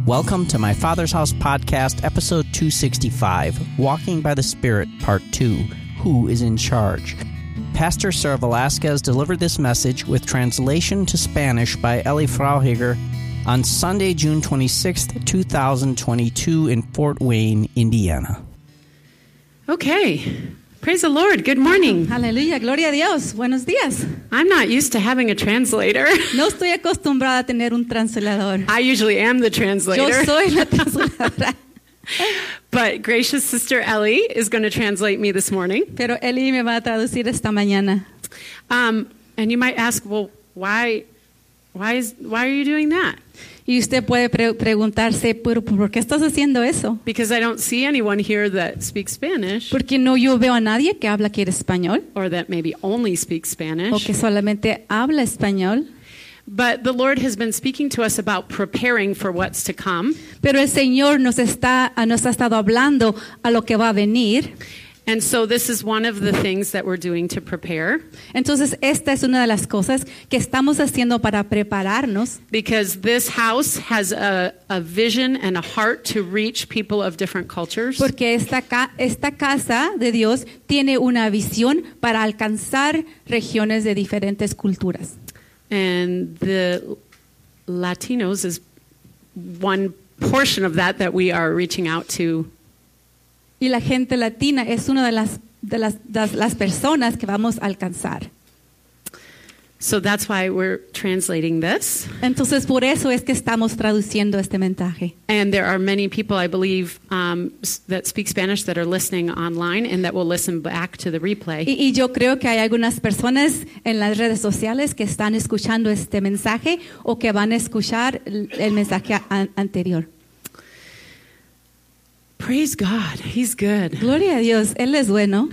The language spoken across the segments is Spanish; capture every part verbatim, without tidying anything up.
Welcome to my Father's House podcast, episode two sixty-five, Walking by the Spirit, part two, Who is in Charge? Pastor Sarah Velasquez delivered this message with translation to Spanish by Ellie Frauhager on Sunday, June twenty-sixth, twenty twenty-two in Fort Wayne, Indiana. Okay. Praise the Lord. Good morning. Aleluya, gloria a Dios. Buenos días. I'm not used to having a translator. No estoy acostumbrada a tener un translador. I usually am the translator. Yo soy la transladora. But gracious Sister Ellie is going to translate me this morning. Pero Eli me va a traducir esta mañana. Um, and you might ask, well, why, why is, why are you doing that? Y usted puede pre- preguntarse, ¿pero por qué estás haciendo eso? Because I don't see anyone here that speaks Spanish. Porque no yo veo a nadie que habla aquí español. Or that maybe only speaks Spanish. O que solamente habla español. But the Lord has been speaking to us about preparing for what's to come. Pero el Señor nos está nos ha estado hablando a lo que va a venir. And so this is one of the things that we're doing to prepare. Entonces esta es una de las cosas que estamos haciendo para prepararnos. Because this house has a, a vision and a heart to reach people of different cultures. Porque esta, ca- esta casa de Dios tiene una visión para alcanzar regiones de diferentes culturas. And the Latinos is one portion of that that we are reaching out to. Y la gente latina es una de las, de las, de las personas que vamos a alcanzar. So that's why we're translating this. Entonces por eso es que estamos traduciendo este mensaje. And there are many people, I believe, um, that speak Spanish that are listening online and that will listen back to the replay. Y, y yo creo que hay algunas personas en las redes sociales que están escuchando este mensaje o que van a escuchar el, el mensaje a, anterior. Praise God. He's good. Gloria a Dios. Él es bueno.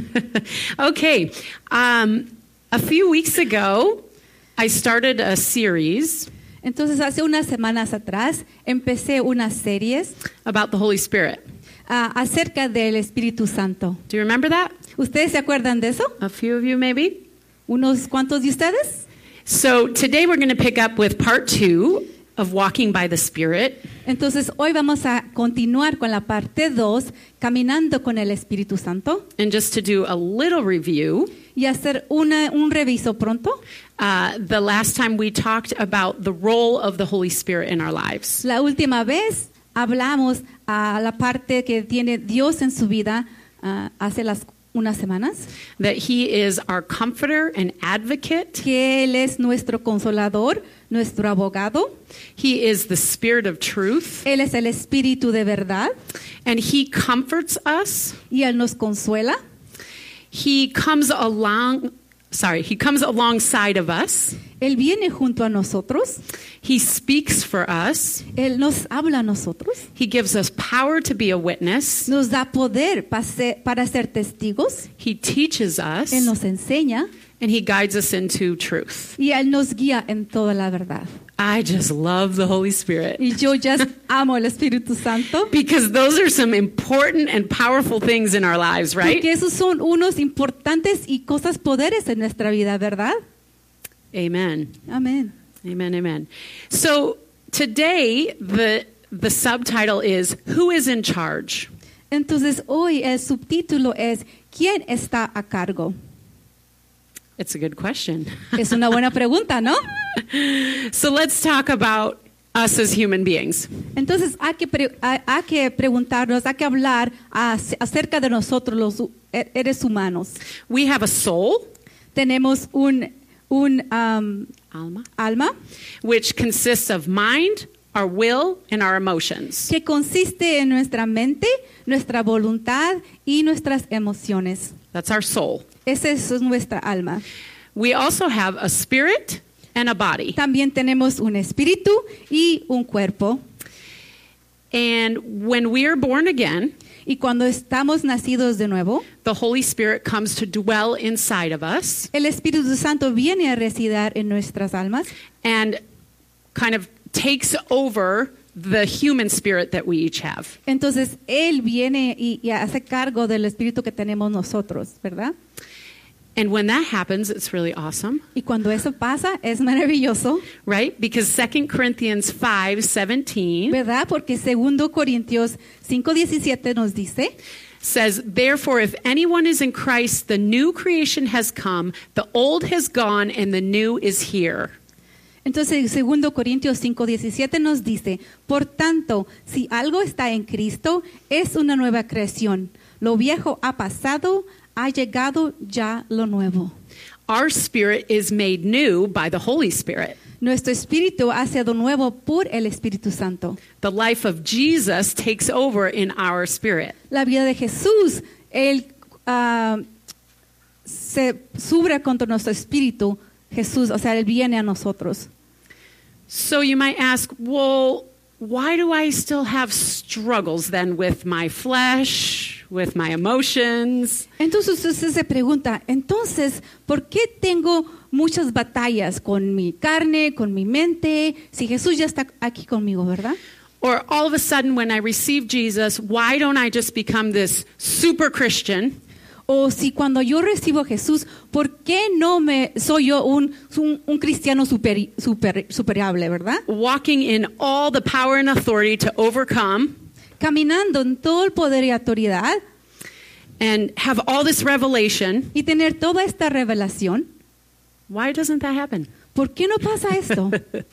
Okay. Um, a few weeks ago, I started a series. Entonces, hace unas semanas atrás, empecé unas series about the Holy Spirit. Uh, acerca del Espíritu Santo. Do you remember that? ¿Ustedes se acuerdan de eso? A few of you, maybe. ¿Unos cuantos de ustedes? So today we're going to pick up with part two of Walking by the Spirit. Entonces, hoy vamos a continuar con la parte dos, caminando con el Espíritu Santo. And just to do a little review. Y hacer una, un reviso pronto. Uh, the last time we talked about the role of the Holy Spirit in our lives. La última vez hablamos a la parte que tiene Dios en su vida uh, hace las unas semanas. That He is our comforter and advocate. Que Él es nuestro consolador, nuestro abogado. He is the Spirit of truth. Él es el Espíritu de verdad. And He comforts us. Y Él nos consuela. He comes along, sorry, He comes alongside of us. Él viene junto a nosotros. He speaks for us. Él nos habla a nosotros. He gives us power to be a witness. Nos da poder para ser, para ser testigos. He teaches us. Él nos enseña. And He guides us into truth. Y Él nos guía en toda la verdad. I just love the Holy Spirit. Y yo just amo el Espíritu Santo. Because those are some important and powerful things in our lives, right? Porque esos son unos importantes y cosas poderes en nuestra vida, ¿verdad? Amen. Amén. Amen, amen. So today the the subtitle is Who is in Charge? Entonces hoy el subtítulo es ¿Quién está a cargo? It's a good question. Es una buena pregunta, ¿no? So let's talk about us as human beings. Entonces hay que, pre- hay, hay que preguntarnos, hay que hablar ac- acerca de nosotros los seres humanos. We have a soul. Tenemos un, un um, Alma. alma Which consists of mind, our will, and our emotions. que consiste en nuestra mente, nuestra voluntad y nuestras emociones. That's our soul. Esa es nuestra alma. We also have a spirit and a body. También tenemos un espíritu y un cuerpo. And when we are born again, y cuando estamos nacidos de nuevo, the Holy Spirit comes to dwell inside of us. El Espíritu Santo viene a residir en nuestras almas. And kind of takes over the human spirit that we each have. Entonces él viene y, y hace cargo del espíritu que tenemos nosotros, ¿verdad? And when that happens, it's really awesome, Y cuando eso pasa, es maravilloso, right? Because Second Corinthians five seventeen ¿verdad? Porque segundo Corintios cinco diecisiete nos dice, says, "Therefore, if anyone is in Christ, the new creation has come, the old has gone, and the new is here." entonces segundo Corintios cinco diecisiete nos dice, por tanto, si algo está en Cristo, es una nueva creación. Lo viejo ha pasado, ha llegado ya lo nuevo. Our spirit is made new by the Holy Spirit. Nuestro espíritu ha sido nuevo por el Espíritu Santo. The life of Jesus takes over in our spirit. La vida de Jesús, Él ah, se sube contra nuestro espíritu. Jesús, o sea, Él viene a nosotros. So you might ask, well, why do I still have struggles then with my flesh, with my emotions? Entonces usted se pregunta, entonces, ¿por qué tengo muchas batallas con mi carne, con mi mente, si Jesús ya está aquí conmigo, ¿verdad? Or all of a sudden when I receive Jesus, why don't I just become this super Christian? O si cuando yo recibo a Jesús, ¿por qué no me soy yo un, un, un cristiano super, super, superable, ¿verdad? Walking in all the power and authority to overcome Caminando en todo el poder y autoridad and have all this revelation. y tener toda esta revelación. Why doesn't that happen? ¿Por qué no pasa esto?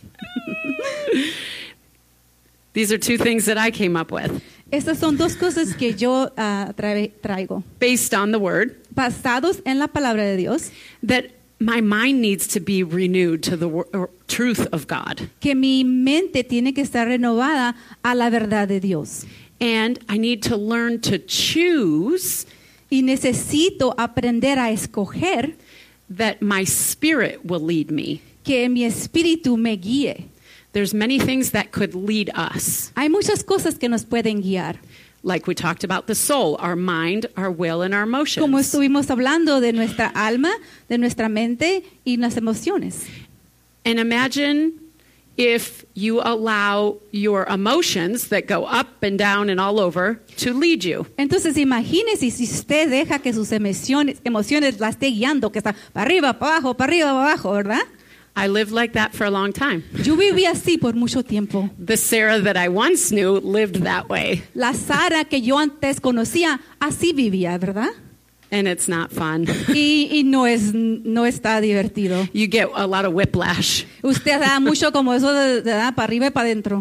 These are two things that I came up with Estas son dos cosas que yo uh, trae, traigo, based on the word, basados en la palabra de Dios, that my mind needs to be renewed to the wor- or truth of God. que mi mente tiene que estar renovada a la verdad de Dios. And I need to learn to choose Y necesito aprender a escoger that my spirit will lead me. que mi espíritu me guíe. There's many things that could lead us. Hay muchas cosas que nos pueden guiar. Like we talked about the soul, our mind, our will, and our emotions. Como estuvimos hablando de nuestra alma, de nuestra mente y las emociones. And imagine if you allow your emotions that go up and down and all over to lead you. Entonces imagínese si usted deja que sus emociones, emociones la esté guiando, que está para arriba, para abajo, para arriba, para abajo, ¿verdad? I lived like that for a long time. Yo viví así por mucho tiempo. The Sarah that I once knew lived that way. La Sara que yo antes conocía, así vivía, ¿verdad? And it's not fun. Y, y no es no está divertido. You get a lot of whiplash. Usted da mucho como eso de, de da para arriba y para adentro.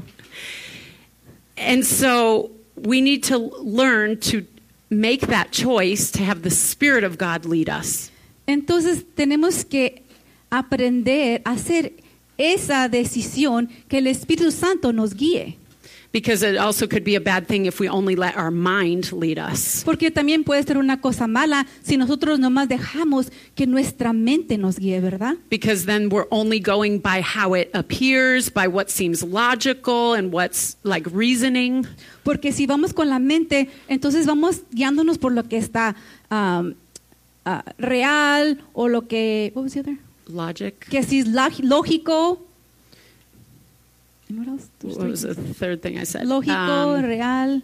And so we need to learn to make that choice to have the Spirit of God lead us. Entonces tenemos que aprender a hacer esa decisión que el Espíritu Santo nos guíe. Because it also could be a bad thing if we only let our mind lead us. Porque también puede ser una cosa mala si nosotros nomás dejamos que nuestra mente nos guíe, ¿verdad? Because then we're only going by how it appears, by what seems logical and what's like reasoning. Porque si vamos con la mente, entonces vamos guiándonos por lo que está um, uh, real o lo que, what was the other? Logic. Que si es log- lógico. And what else? There's What was three. the third thing I said? Lógico, Um, real.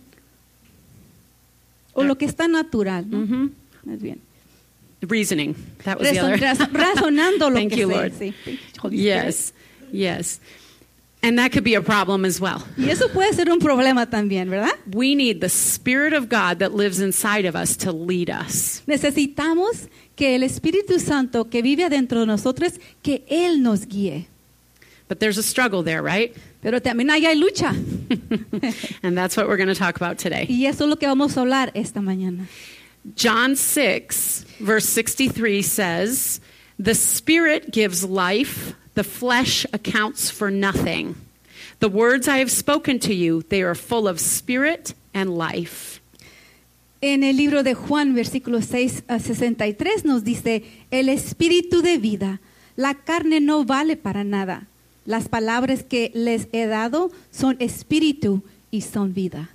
O lo que está natural, ¿no? mhm. Más bien. Reasoning. That was the Razon- other. raz- razonando lo Thank que you, sé, Lord. sí. Thank you, Holy Spirit. Yes, yes. And that could be a problem as well. Y eso puede ser un problema también, ¿verdad? We need the Spirit of God that lives inside of us to lead us. Necesitamos que el Espíritu Santo que vive adentro de nosotros, que Él nos guíe. But there's a struggle there, right? Pero también ahí hay lucha. And that's what we're going to talk about today. Y eso es lo que vamos a hablar esta mañana. John six, verse sixty-three says, "The Spirit gives life, the flesh accounts for nothing. The words I have spoken to you, they are full of spirit and life." En el libro de Juan, versículo seis a sesenta y tres, nos dice, el espíritu de vida, la carne no vale para nada. Las palabras que les he dado son espíritu y son vida.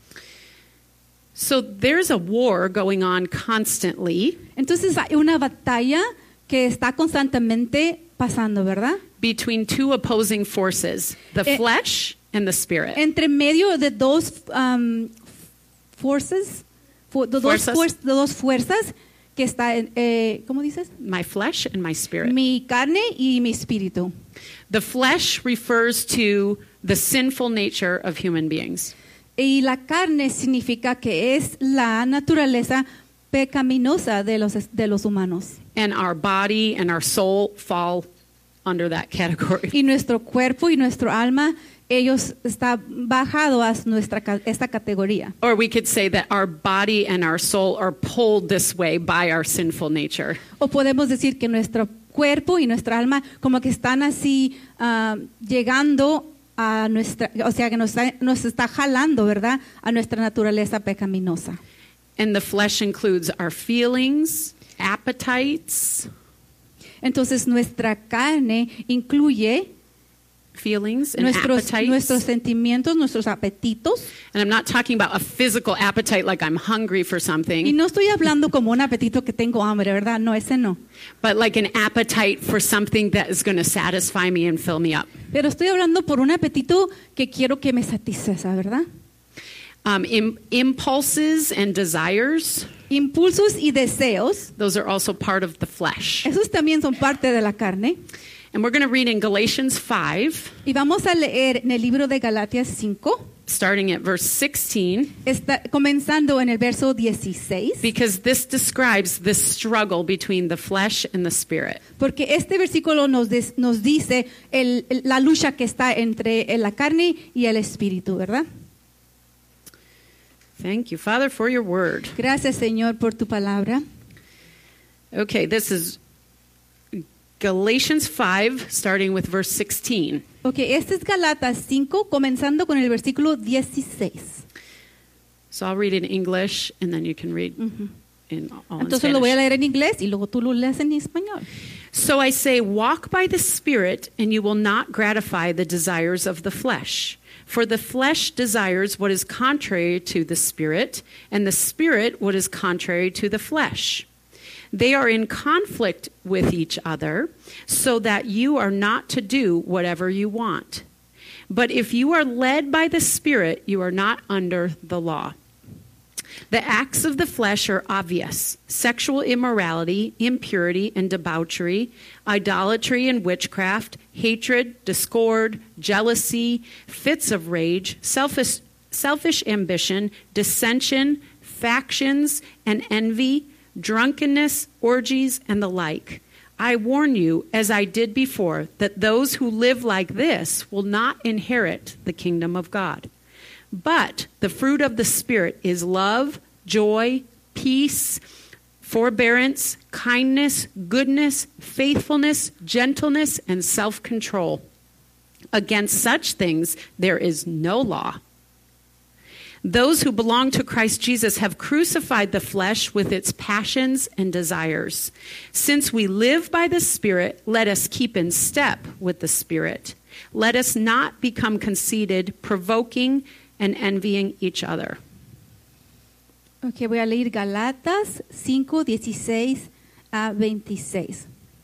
So there's a war going on constantly Entonces hay una batalla que está constantemente pasando, ¿verdad? between two opposing forces, the Eh, flesh and the spirit. Entre medio de dos um, forces, fu- de, dos Fuerzas. fuer- de dos fuerzas que está en, eh, ¿cómo dices? My flesh and my spirit. Mi carne y mi espíritu. The flesh refers to the sinful nature of human beings. Y la carne significa que es la naturaleza pecaminosa de los, de los humanos. And our body and our soul fall under that category. Y nuestro cuerpo y nuestro alma, ellos están bajados a nuestra, esta categoría. Or we could say that our body and our soul are pulled this way by our sinful nature. O podemos decir que nuestro cuerpo y nuestra alma como que están así uh, llegando a nuestra, o sea que nos está, nos está jalando, ¿verdad? A nuestra naturaleza pecaminosa. And the flesh includes our feelings, appetites. Entonces nuestra carne incluye Feelings and nuestros, appetites. nuestros sentimientos, nuestros apetitos. And I'm not talking about a physical appetite like I'm hungry for Y something, no estoy hablando como un apetito que tengo hambre, ¿verdad? No, ese no. but like an appetite for something that is going to satisfy me and fill me up. Pero estoy hablando por un apetito que quiero que me satisfaga, ¿verdad? Um, im- impulses and desires, Impulsos y deseos, those are also part of the flesh. esos también son parte de la carne. And we're going to read in Galatians five, Y vamos a leer en el libro de Galacias cinco, starting at verse sixteen, está, comenzando en el verso dieciséis, because this describes the struggle between the flesh and the spirit. porque este versículo nos, des- nos dice el- el- la lucha que está entre la carne y el espíritu, ¿verdad? Thank you, Father, for your word. Gracias, Señor, por tu palabra. Okay, this is Galatians five, starting with verse sixteen. Ok, este es Galatas cinco, comenzando con el versículo dieciséis. So I'll read in English, and then you can read in all in Entonces lo voy a Spanish. leer en inglés y luego tú lo lees en español. So I say, walk by the Spirit, and you will not gratify the desires of the flesh. For the flesh desires what is contrary to the Spirit, and the Spirit what is contrary to the flesh. They are in conflict with each other, so that you are not to do whatever you want. But if you are led by the Spirit, you are not under the law. The acts of the flesh are obvious: sexual immorality, impurity and debauchery, idolatry and witchcraft, hatred, discord, jealousy, fits of rage, selfish, selfish ambition, dissension, factions, and envy, drunkenness, orgies, and the like. I warn you, as I did before, that those who live like this will not inherit the kingdom of God. But the fruit of the Spirit is love, joy, peace, forbearance, kindness, goodness, faithfulness, gentleness, and self-control. Against such things there is no law. Those who belong to Christ Jesus have crucified the flesh with its passions and desires. Since we live by the Spirit, let us keep in step with the Spirit. Let us not become conceited, provoking, and envying each other. Ok, voy a leer Galatas cinco, dieciséis a veintiséis.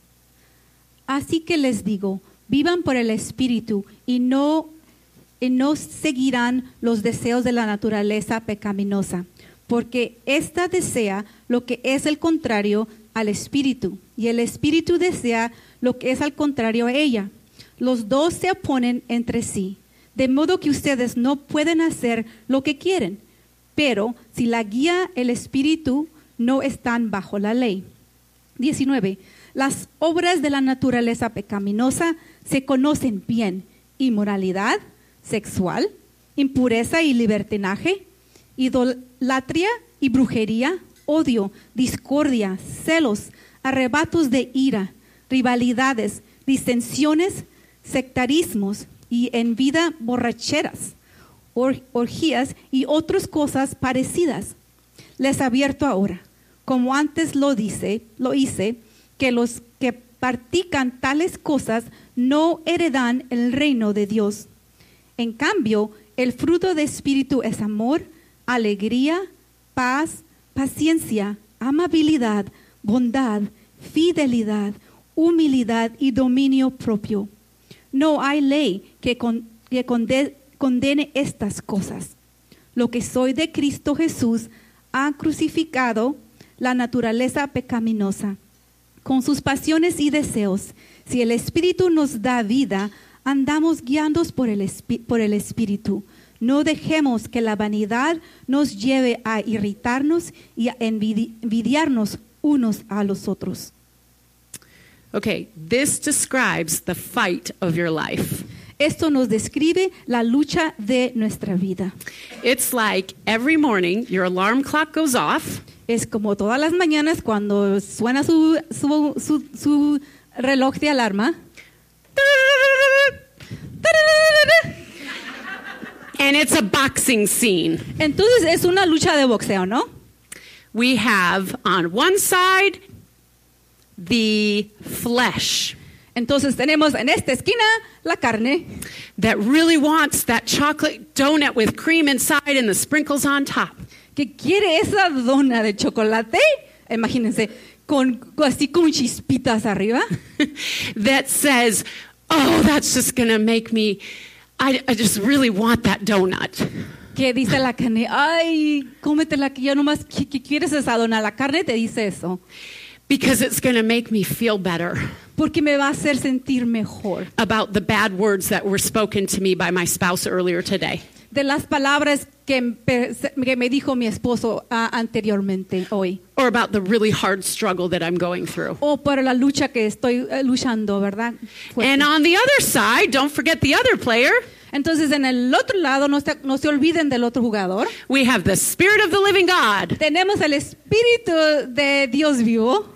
Así que les digo, vivan por el Espíritu y no, y no seguirán los deseos de la naturaleza pecaminosa, porque ésta desea lo que es el contrario al Espíritu, y el Espíritu desea lo que es al contrario a ella. Los dos se oponen entre sí, de modo que ustedes no pueden hacer lo que quieren. Pero si la guía el Espíritu, no están bajo la ley. diecinueve. Las obras de la naturaleza pecaminosa se conocen bien: inmoralidad sexual, impureza y libertinaje, idolatría y brujería, odio, discordia, celos, arrebatos de ira, rivalidades, disensiones, sectarismos y en vida borracheras, or, orgías y otras cosas parecidas. Les advierto ahora, como antes lo dice, lo hice, que los que practican tales cosas no heredan el reino de Dios. En cambio, el fruto del Espíritu es amor, alegría, paz, paciencia, amabilidad, bondad, fidelidad, humildad y dominio propio. No hay ley que, con, que conde, condene estas cosas. Lo que soy de Cristo Jesús ha crucificado, la naturaleza pecaminosa, con sus pasiones y deseos. Si el Espíritu nos da vida, andamos guiados por el, por el Espíritu. No dejemos que la vanidad nos lleve a irritarnos y a envidi envidiarnos unos a los otros. Okay, this describes the fight of your life. Esto nos describe la lucha de nuestra vida. It's like every morning your alarm clock goes off. Es como todas las mañanas cuando suena su, su, su, su reloj de alarma. And it's a boxing scene. Entonces es una lucha de boxeo, ¿no? We have on one side the flesh. Entonces tenemos en esta esquina la carne that really wants that chocolate donut with cream inside and the sprinkles on top. que quiere esa dona de chocolate, imagínense, con así con chispitas arriba. That says, oh, that's just going to make me, I, I just really want that donut. Que dice la carne, ay, cómetela que ya nomás que, que quieres esa dona. La carne te dice eso. Because it's going to make me feel better. Porque me va a hacer sentir mejor. About the bad words that were spoken to me by my spouse earlier today. De las palabras que, que me dijo mi esposo uh, anteriormente hoy. Or about the really hard struggle that I'm going through. O por la lucha que estoy uh, luchando, ¿verdad? Fuerte. And on the other side, don't forget the other player. Entonces, en el otro lado, no se, no se olviden del otro jugador. We have the Spirit of the living God. Tenemos el Espíritu de Dios vivo.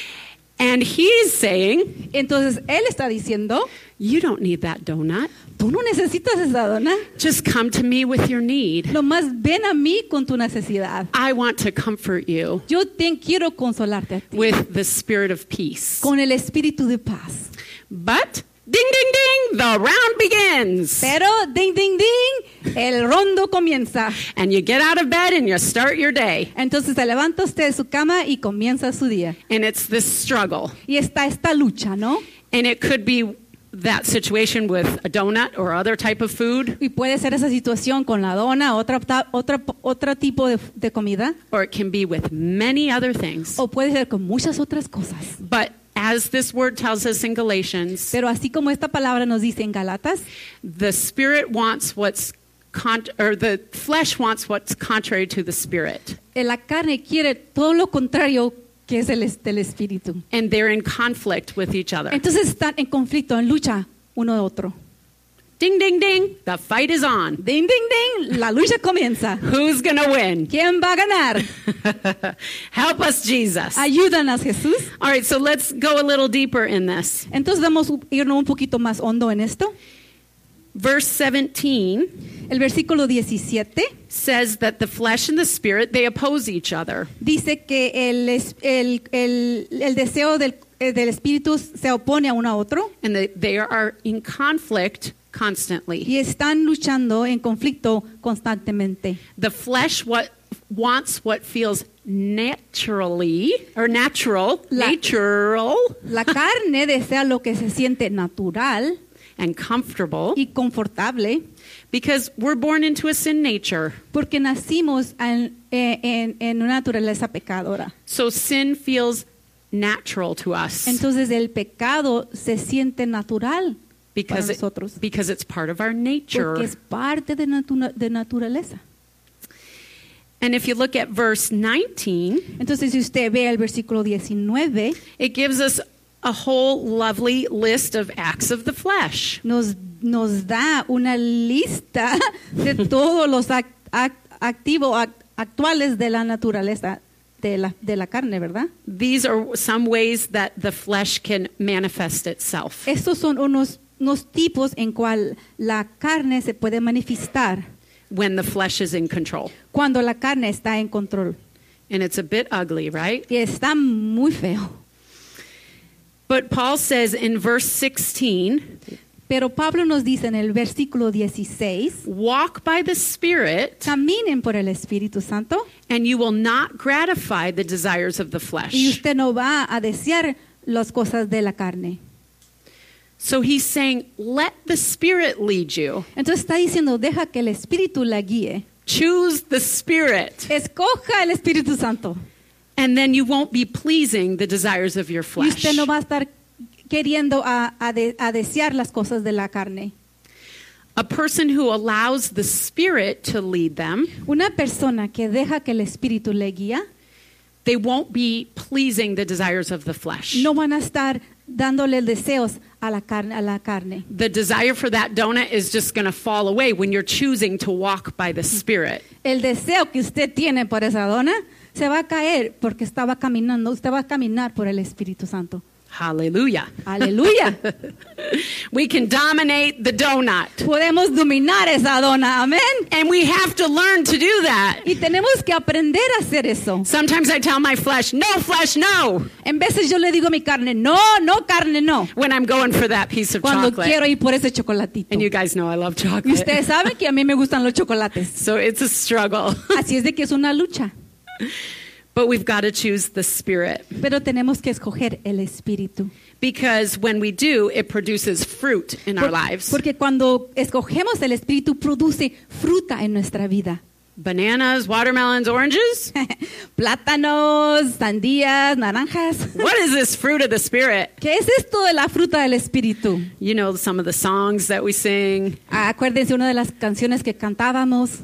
And he's saying, entonces, él está diciendo, you don't need that donut. Tú no necesitas esa dona. Just come to me with your need. Lo más ven a mí con tu necesidad. I want to comfort you. Yo te quiero consolarte a ti. With the spirit of peace. Con el espíritu de paz. But ding, ding, ding, the round begins. Pero, ding, ding, ding, el rondo comienza. And you get out of bed and you start your day. Entonces se levanta usted de su cama y comienza su día. And it's this struggle. Y está esta lucha, ¿no? And it could be that situation with a donut or other type of food. Y puede ser esa situación con la dona, otra, otra, otro tipo de, de comida. Or it can be with many other things. O puede ser con muchas otras cosas. But as this word tells us in Galatians, pero así como esta palabra nos dice en Galatas, the spirit wants what's con or the flesh wants what's contrary to the spirit. La carne quiere todo lo contrario que es el del espíritu. And they're in conflict with each other. Entonces están en conflicto, en lucha uno de otro. Ding, ding, ding, the fight is on. Ding, ding, ding, la lucha comienza. Who's gonna win? ¿Quién va a ganar? Help us, Jesus. Ayúdanos, Jesús. All right, so let's go a little deeper in this. Entonces vamos a irnos un poquito más hondo en esto. Verse seventeen el versículo diecisiete says that the flesh and the spirit, they oppose each other. Dice que el, el, el, el deseo del, del espíritu se opone a uno a otro. And they, they are in conflict constantly. Y están luchando en conflicto constantemente. The flesh what wants what feels naturally or natural, la, natural. La carne desea lo que se siente natural and comfortable, y confortable, because we're born into a sin nature. Porque nacimos en, en, en una naturaleza pecadora. So sin feels natural to us. Entonces el pecado se siente natural because para nosotros. It, because it's part of our nature. Porque es parte de, natu de naturaleza. And if you look at verse nineteen, entonces si usted ve el versículo diecinueve, it gives us a whole lovely list of acts of the flesh. Nos, nos da una lista de todos los act, act, activos act, actuales de la naturaleza de la, de la carne, ¿verdad? These are some ways that the flesh can manifest itself. Estos son unos, unos tipos en cual la carne se puede manifestar. When the flesh is in control. Cuando la carne está en control. And it's a bit ugly, right? Y está muy feo. But Paul says in verse sixteen, pero Pablo nos dice en el versículo dieciséis, walk by the Spirit, caminen por el Espíritu Santo, and you will not gratify the desires of the flesh. Y usted no va a desear las cosas de la carne. So he's saying, let the Spirit lead you. Entonces está diciendo, deja que el Espíritu la guíe. Choose the Spirit. Escoja el Espíritu Santo. And then you won't be pleasing the desires of your Y flesh. usted no va a estar queriendo a, a, de- a desear las cosas de la carne. A person who allows the Spirit to lead them, Una persona que deja que el Espíritu le guía, they won't be pleasing the desires of the flesh. no van a estar dándole deseos a la carne. A la carne. The desire for that donut is just going to fall away when you're choosing to walk by the Spirit. El deseo que usted tiene por esa dona se va a caer porque estaba caminando, usted va a caminar por el Espíritu Santo. Hallelujah. Aleluya. We can dominate the donut. Podemos dominar esa dona, amén. And we have to learn to do that. Y tenemos que aprender a hacer eso. Sometimes I tell my flesh, no, flesh, no, En veces yo le digo a mi carne, no, no, carne, no. when I'm going for that piece of Cuando chocolate. quiero ir por ese chocolatito. And you guys know I love Y chocolate. ustedes saben que a mí me gustan los chocolates. So it's a struggle. Así es de que es una lucha. But we've got to choose the Spirit. Pero tenemos que escoger el Espíritu. Because when we do, it produces fruit in our Por- lives. Porque cuando escogemos el Espíritu, produce fruta en nuestra vida. Bananas, watermelons, oranges. Plátanos, sandías, naranjas. What is this fruit of the Spirit? ¿Qué es esto de la fruta del Espíritu? You know some of the songs that we sing. Ah, acuérdense una de las canciones que cantábamos.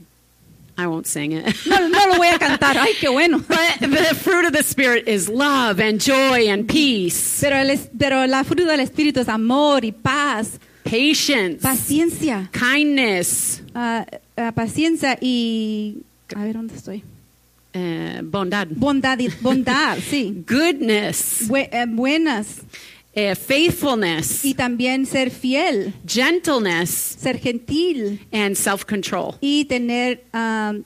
I won't sing it. No, no lo voy a cantar. Ay, qué bueno. But the fruit of the Spirit is love and joy and peace, Pero, el es- pero la fruta del Espíritu es amor y paz, patience, paciencia, kindness, ah, ah, paciencia y a ver dónde estoy. uh, bondad, Bondad, y- bondad, sí. goodness, Bue- eh, buenas uh, faithfulness, y también ser fiel, gentleness, ser gentil and self-control. y tener um,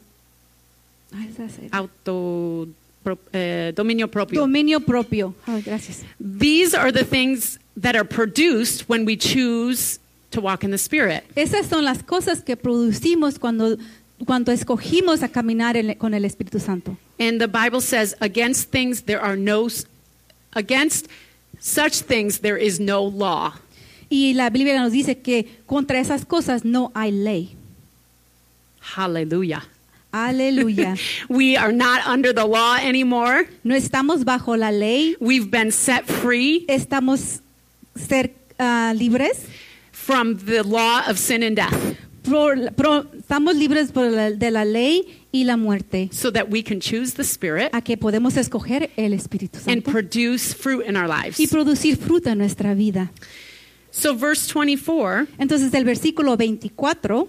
ay, esa es- Auto, pro, uh, dominio propio. dominio propio. Ay, gracias. These are the things that are produced when we choose to walk in the Spirit. Esas son las cosas que producimos cuando cuando escogimos a caminar en- con el Espíritu Santo. And the Bible says, against things there are no, against such things there is no law. Y la Biblia nos dice que contra esas cosas no hay ley. Hallelujah. Aleluya. We are not under the law anymore. No estamos bajo la ley, We've been set free estamos ser ah, libres. from the law of sin and death Pro- pro- estamos libres por la- de la ley y la muerte, so that we can choose the Spirit a que podemos escoger el Espíritu and Santo produce fruit in our lives. y producir fruta en nuestra vida. So verse twenty-four, Entonces el versículo veinticuatro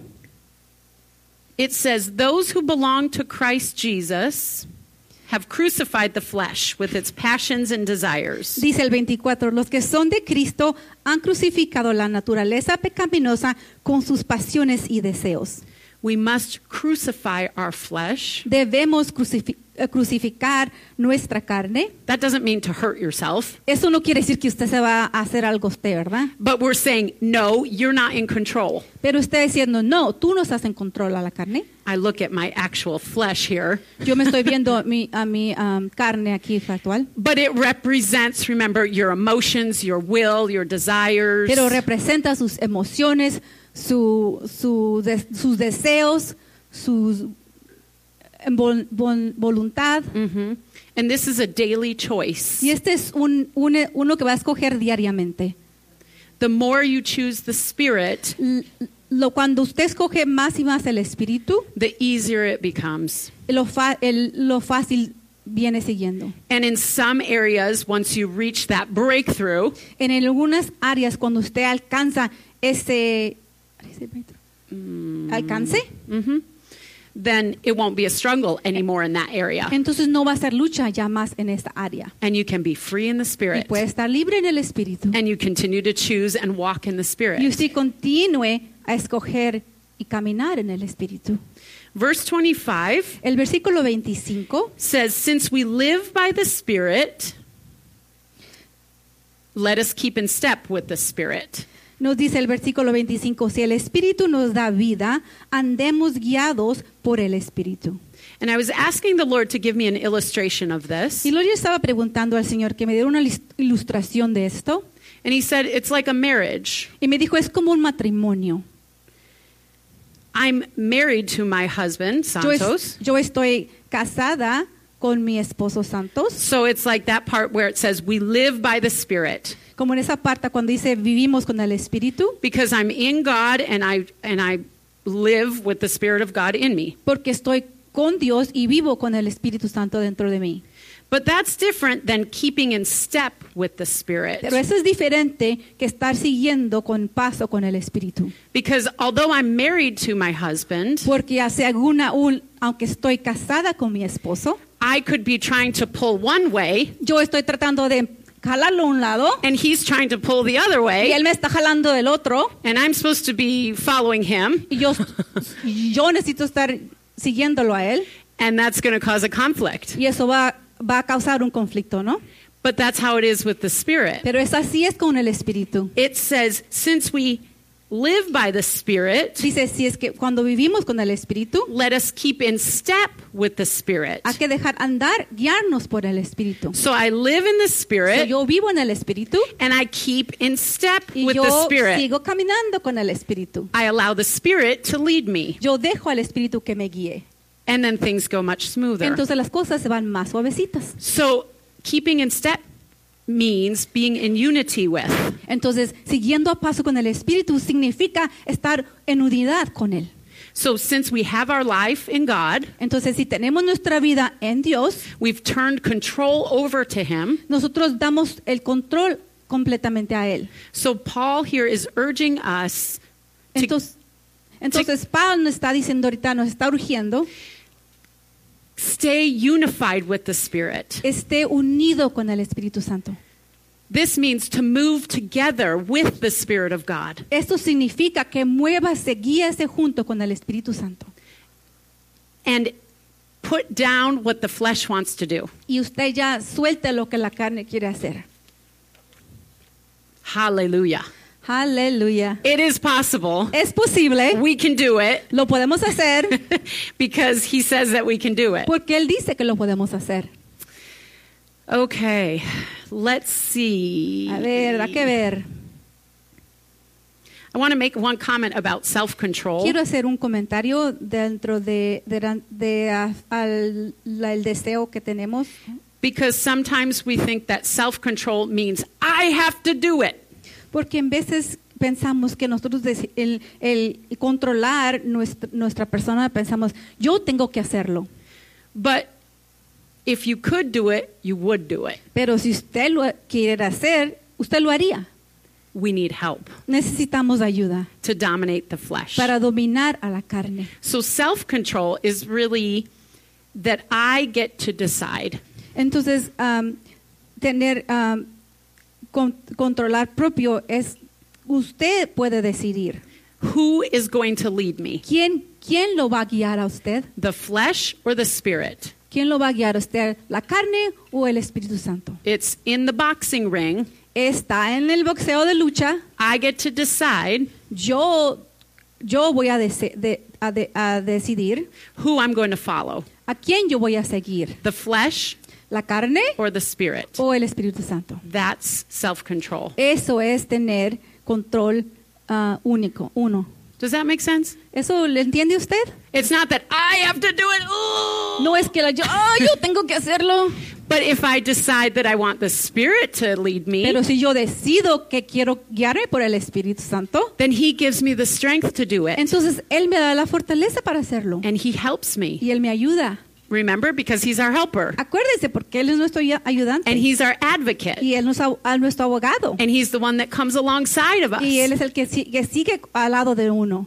it says, those who belong to Christ Jesus have crucified the flesh with its passions and desires. dice el veinticuatro, los que son de Cristo han crucificado la naturaleza pecaminosa con sus pasiones y deseos. We must crucify our flesh. Debemos crucifi- eh, crucificar nuestra carne. That doesn't mean to hurt yourself, Eso no quiere decir que usted se va a hacer algo usted, ¿verdad? but we're saying, no, you're not in control. Pero usted diciendo, no, tú no estás en control a la carne. I look at my actual flesh here, Yo me estoy viendo a mi, a mi um, carne aquí factual. but it represents, remember, your emotions, your will, your desires. Pero representa sus emociones, su, su de- sus deseos, su vol- vol- voluntad. Mhm. And this is a daily choice. Y este es un, un- uno que va a escoger diariamente. The more you choose the Spirit, L- Lo, cuando usted escoge más y más el Espíritu, the easier it becomes. lo, fa- el- lo fácil viene siguiendo. And in some areas, once you reach that breakthrough, En algunas áreas, cuando usted alcanza ese alcance, mhm, then it won't be a struggle anymore in that area. entonces no va a ser lucha ya más en esta área. And you can be free in the Y Spirit. puede estar libre en el Espíritu. And you continue to choose and walk in the Y Spirit. usted continúe a escoger y caminar en el Espíritu. Verse twenty-five El versículo veinticinco says, since we live by the Spirit, let us keep in step with the Spirit. nos dice el versículo veinticinco, si el Espíritu nos da vida, andemos guiados por el Espíritu. And I was asking the Lord to give me an illustration of this. Y luego yo estaba preguntando al Señor que me diera una lis- ilustración de esto. And he said, it's like a marriage. Y me dijo, es como un matrimonio. I'm married to my husband, Yo, es- Santos, yo estoy casada con mi esposo santos. So it's like that part where it says we live by the Spirit. Como en esa parte cuando dice vivimos con el Espíritu. Because I'm in God and I and I live with the Spirit of God in me. Porque estoy con Dios y vivo con el Espíritu Santo dentro de mí. But that's different than keeping in step with the Spirit. Pero eso es diferente que estar siguiendo con paso con el Espíritu. Because although I'm married to my husband, Porque hace alguna un, aunque estoy casada con mi esposo, I could be trying to pull one way yo estoy tratando de jalarlo a un lado and he's trying to pull the other y way, él me está jalando del otro and I'm supposed to be following him, y yo, yo necesito estar siguiéndolo a él and that's going to cause a conflict. y eso va, va a causar un conflicto, ¿no? But that's how it is with the Spirit. Pero es así es con el Espíritu. It says, since we live by the Spirit, Dice, si es que cuando vivimos con el Espíritu, let us keep in step with the Spirit. hay que dejar andar, guiarnos por el Espíritu. So I live in the So, Spirit, yo vivo en el Espíritu and I keep in step y with the yo Spirit. sigo caminando con el Espíritu. I allow the Spirit to lead me, Yo dejo al Espíritu que me guíe. and then things go much smoother. Entonces las cosas se van más suavecitas. So keeping in step means being in unity with. Entonces, siguiendo a paso con el Espíritu significa estar en unidad con Él. So since we have our life in God, Entonces, si tenemos nuestra vida en Dios, we've turned control over to Him. nosotros damos el control completamente a Él. So Paul here is urging us to Entonces, entonces Pablo nos está diciendo ahorita, nos está urgiendo, stay unified with the Spirit. esté unido con el Espíritu Santo. This means to move together with the Spirit of God. Esto significa que muévase, guíese junto con el Espíritu Santo. And put down what the flesh wants to do. Y usted ya suelte lo que la carne quiere hacer. Hallelujah. Aleluya. It is possible. Es posible, We can do it lo podemos hacer, because he says that we can do it. porque Él dice que lo podemos hacer. Okay, let's see. A ver, da que ver. I want to make one comment about self-control. Quiero hacer un comentario dentro de, de, de ah, al, la- el deseo que tenemos, Because sometimes we think that self-control means I have to do it. porque en veces pensamos que nosotros deci- el, el controlar nuestra, nuestra persona, pensamos, yo tengo que hacerlo. But if you could do it, you would do it. Pero si usted lo quiere hacer, usted lo haría. We need help Necesitamos ayuda to dominate the flesh. para dominar a la carne. So self-control is really that I get to decide Entonces, am, tener am, con- controlar propio es usted puede decidir who is going to lead me, quién quién lo va a guiar a usted, the flesh or the Spirit. quién lo va a guiar a usted, la carne o el Espíritu Santo. It's in the boxing ring. Está en el boxeo de lucha. I get to decide Yo yo voy a, dese- de- a de- a decidir who I'm going to follow, a quién yo voy a seguir, the flesh la carne or the Spirit. o el Espíritu Santo. That's self-control. Eso es tener control ah, único, uno. Does that make sense? ¿Eso le entiende usted? It's not that I have to do it. Ooh. No es que la, yo, "Ah, yo tengo que hacerlo." But if I decide that I want the Spirit to lead me, Pero si yo decido que quiero guiarme por el Espíritu Santo, then He gives me the strength to do it. entonces Él me da la fortaleza para hacerlo. And He helps me. Y Él me ayuda. Remember? Because He's our helper. Acuérdese, porque Él es nuestro ya- ayudante. And He's our advocate. Y Él es nuestro- a nuestro abogado. And He's the one that comes alongside of us. Y Él es el que, si- que sigue al lado de uno.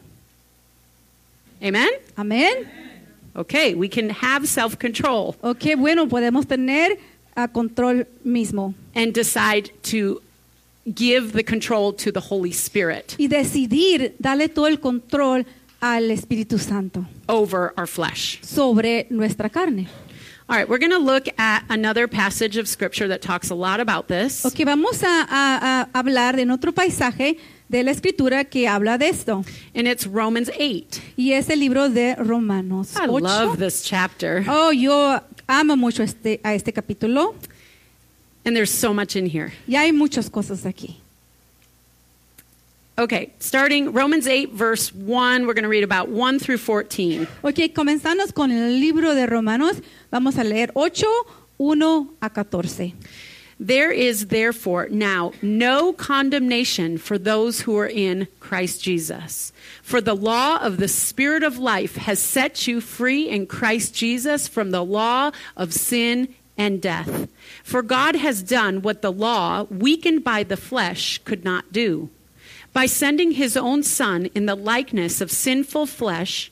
Amen? Amén. Okay, we can have self-control Ok, bueno, podemos tener a control mismo. and decide to give the control to the Holy Spirit Y decidir darle todo el control al Espíritu Santo over our flesh. sobre nuestra carne. All right, we're going to look at another passage of Scripture that talks a lot about this. Ok, vamos a, a- a hablar de en otro paisaje de la Escritura que habla de esto. And it's Romans eight. Y es el libro de Romanos I ocho. love this chapter. Oh, yo amo mucho este, a este capítulo. And there's so much in here. Y hay muchas cosas aquí. Okay, starting Romans eight, verse one, we're going to read about one through fourteen. Ok, comenzamos con el libro de Romanos. Vamos a leer ocho, uno a catorce. There is therefore now no condemnation for those who are in Christ Jesus. For the law of the Spirit of life has set you free in Christ Jesus from the law of sin and death. For God has done what the law, weakened by the flesh, could not do. By sending his own Son in the likeness of sinful flesh,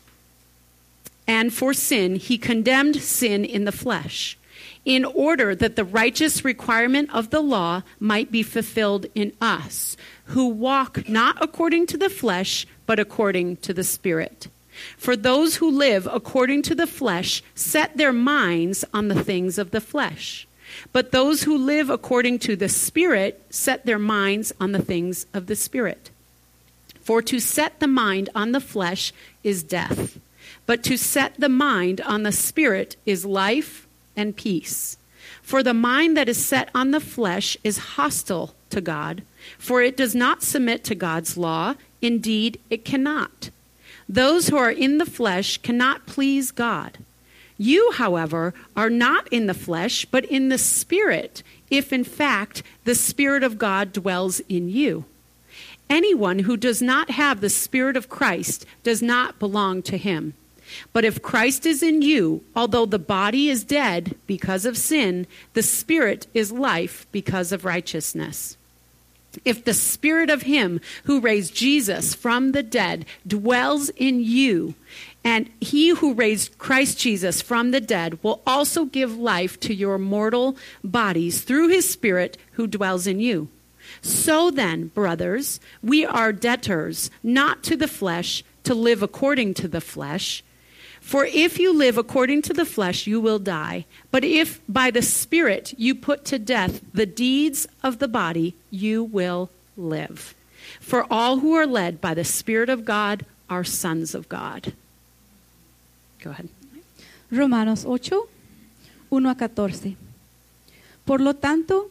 and for sin, he condemned sin in the flesh, in order that the righteous requirement of the law might be fulfilled in us, who walk not according to the flesh, but according to the Spirit. For those who live according to the flesh set their minds on the things of the flesh. But those who live according to the Spirit set their minds on the things of the Spirit. For to set the mind on the flesh is death, but to set the mind on the Spirit is life and peace. For the mind that is set on the flesh is hostile to God, for it does not submit to God's law. Indeed, it cannot. Those who are in the flesh cannot please God. You, however, are not in the flesh, but in the Spirit, if in fact the Spirit of God dwells in you. Anyone who does not have the Spirit of Christ does not belong to him. But if Christ is in you, although the body is dead because of sin, the Spirit is life because of righteousness. If the Spirit of him who raised Jesus from the dead dwells in you, and he who raised Christ Jesus from the dead will also give life to your mortal bodies through his Spirit who dwells in you. So then, brothers, we are debtors, not to the flesh, to live according to the flesh. For if you live according to the flesh, you will die. But if by the Spirit you put to death the deeds of the body, you will live. For all who are led by the Spirit of God are sons of God. Go ahead. Romanos ocho, uno a catorce. Por lo tanto,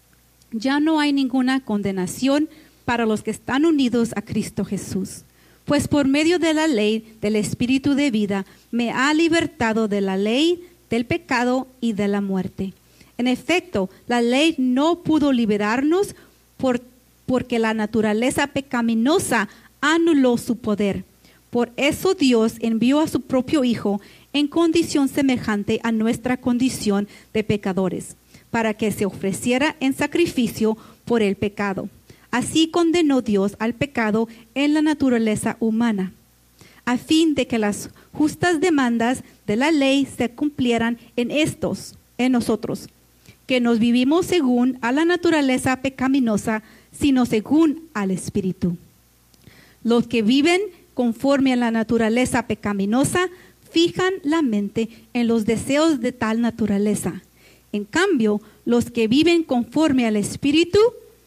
ya no hay ninguna condenación para los que están unidos a Cristo Jesús. Pues por medio de la ley del Espíritu de vida me ha libertado de la ley, del pecado y de la muerte. En efecto, la ley no pudo liberarnos por, porque la naturaleza pecaminosa anuló su poder. Por eso Dios envió a su propio Hijo en condición semejante a nuestra condición de pecadores, para que se ofreciera en sacrificio por el pecado. Así condenó Dios al pecado en la naturaleza humana, a fin de que las justas demandas de la ley se cumplieran en estos, en nosotros, que nos vivimos según a la naturaleza pecaminosa, sino según al Espíritu. Los que viven conforme a la naturaleza pecaminosa fijan la mente en los deseos de tal naturaleza. En cambio, los que viven conforme al Espíritu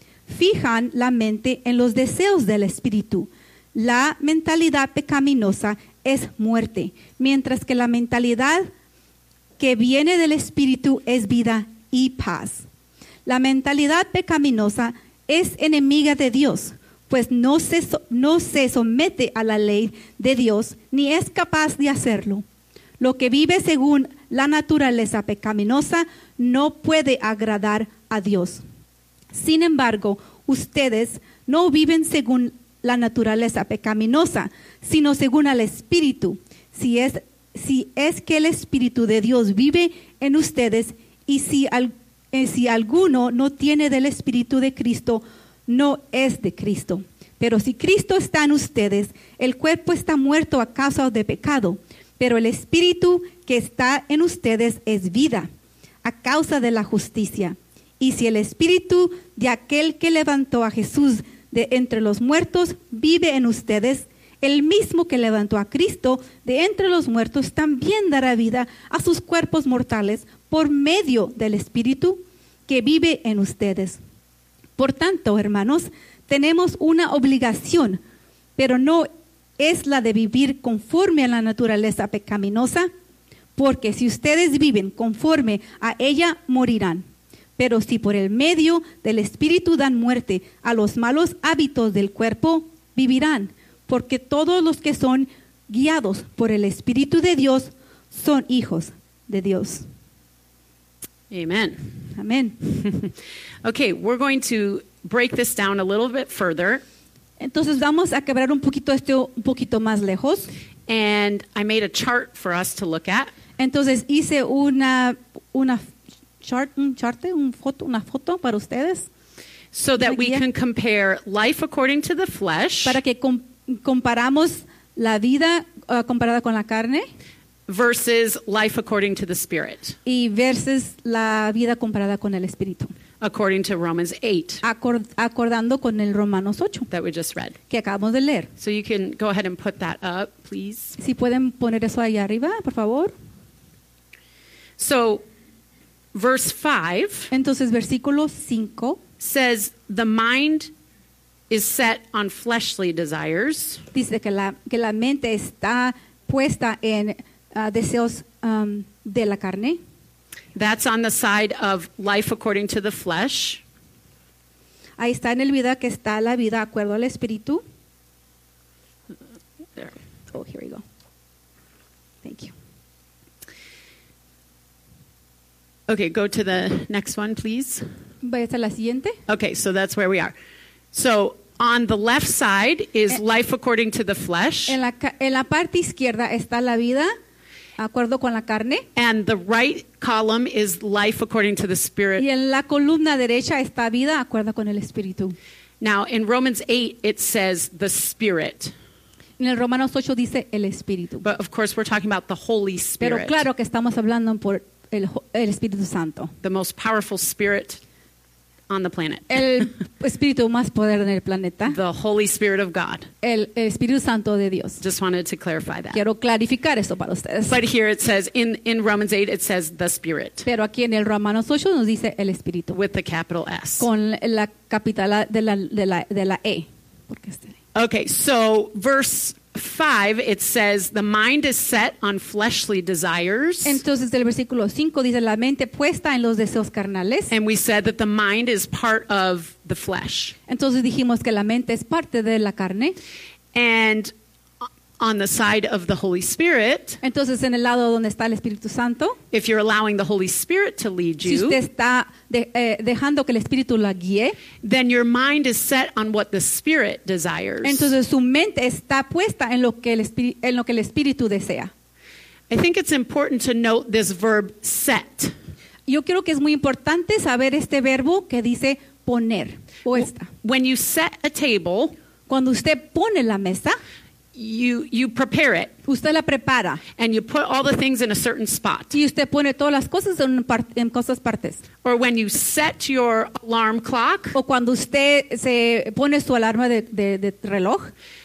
fijan la mente en los deseos del Espíritu. La mentalidad pecaminosa es muerte, mientras que la mentalidad que viene del Espíritu es vida y paz. La mentalidad pecaminosa es enemiga de Dios, pues no se, no se somete a la ley de Dios, ni es capaz de hacerlo. Lo que vive según la naturaleza pecaminosa no puede agradar a Dios. Sin embargo, ustedes no viven según la naturaleza pecaminosa, sino según el Espíritu. Si es, si es que el Espíritu de Dios vive en ustedes, y si, al, eh, si alguno no tiene del Espíritu de Cristo, no es de Cristo. Pero si Cristo está en ustedes, el cuerpo está muerto a causa de pecado, pero el Espíritu que está en ustedes es vida, a causa de la justicia. Y si el Espíritu de aquel que levantó a Jesús de entre los muertos vive en ustedes, el mismo que levantó a Cristo de entre los muertos también dará vida a sus cuerpos mortales por medio del Espíritu que vive en ustedes. Por tanto, hermanos, tenemos una obligación, pero no es la de vivir conforme a la naturaleza pecaminosa, porque si ustedes viven conforme a ella, morirán. Pero si por el medio del Espíritu dan muerte a los malos hábitos del cuerpo, vivirán. Porque todos los que son guiados por el Espíritu de Dios son hijos de Dios. Amen. Amén. Okay, we're going to break this down a little bit further. Entonces vamos a quebrar un poquito esto un poquito más lejos. And I made a chart for us to look at. Entonces hice una una chart, un charte, un foto, una foto para ustedes So that Una we guía. can compare life according to the flesh para que com- comparamos la vida uh, comparada con la carne versus life according to the spirit, y versus la vida comparada con el espíritu, according to Romans eight Acor- acordando con el Romanos ocho that we just read. que acabamos de leer. So you can go ahead and put that up, please. Si pueden poner eso ahí arriba, por favor. So verse five Entonces versículo cinco says the mind is set on fleshly desires, dice que la, que la mente está puesta en uh, deseos um, de la carne. that's on the side of life according to the flesh. Ahí está en el vida que está la vida de acuerdo al espíritu. There. Oh, here we go. Thank you. Okay, go to the next one, please. Vaya a la siguiente. Okay, so that's where we are. So on the left side is Eh, life according to the flesh, En la, ca- en la parte izquierda está la vida de acuerdo con la carne. and the right column is life according to the spirit. Y en la columna derecha está vida de acuerdo con el espíritu. Now, in Romans eight, it says the spirit. En el Romanos ocho dice el espíritu. But of course, we're talking about the Holy Pero Spirit, claro que estamos hablando por el, jo- el Espíritu Santo. the most powerful spirit on the planet, El espíritu más poder en el planeta. the Holy Spirit of God. El, el Espíritu Santo de Dios. Just wanted to clarify that. Quiero clarificar esto para ustedes. But here it says, in, in Romans eight, it says the Spirit Pero aquí en el Romanos ocho nos dice el espíritu. with the capital S. Con la capital de la, de la, de la E. Porque este- Okay, so verse five, it says, the mind is set on fleshly desires. Entonces el versículo cinco dice la mente puesta en los deseos carnales. And we said that the mind is part of the flesh. Entonces dijimos que la mente es parte de la carne. And on the side of the Holy Spirit, Entonces en el lado donde está el Espíritu Santo, if you're allowing the Holy Spirit to lead si you, usted está de- eh, dejando que el Espíritu la guíe, then your mind is set on what the Spirit desires. entonces su mente está puesta en lo que el Espíritu, en lo que el Espíritu desea. I think it's important to note this verb set. Yo creo que es muy importante saber este verbo que dice poner, puesta. When you set a table, Cuando usted pone la mesa, you, you prepare it usted la prepara and you put all the things in a certain spot. y usted pone todas las cosas en, par- en cosas partes. Or when you set your alarm clock, O cuando usted se pone su alarma de, de- de reloj,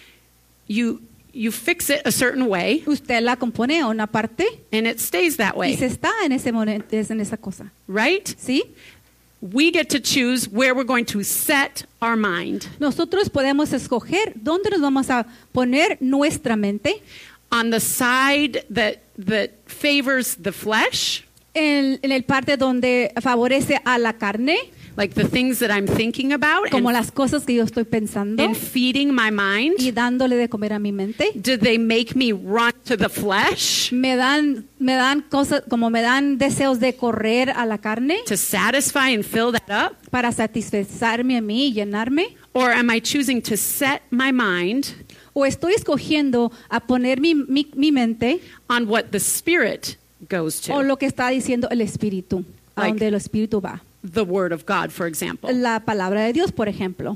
you, you fix it a certain way usted la compone a una parte and it stays that y se way, está en ese momento, en esa cosa. right? ¿Sí? We get to choose where we're going to set our mind. Nosotros podemos escoger dónde nos vamos a poner nuestra mente, On the side that, that favors the flesh, en, en el parte donde favorece a la carne, like the things that I'm thinking about como and, las cosas que yo estoy pensando and feeding my mind. y dándole de comer a mi mente. Do they make me run to the flesh Me dan, me dan cosas, como me dan deseos de correr a la carne to satisfy and fill that up? para satisfacerme a mí y llenarme. Or am I choosing to set my mind O estoy escogiendo a poner mi, mi, mi mente on what the Spirit goes o to? lo que está diciendo el Espíritu, a Like- donde el Espíritu va. The Word of God, for example. La palabra de Dios, por ejemplo.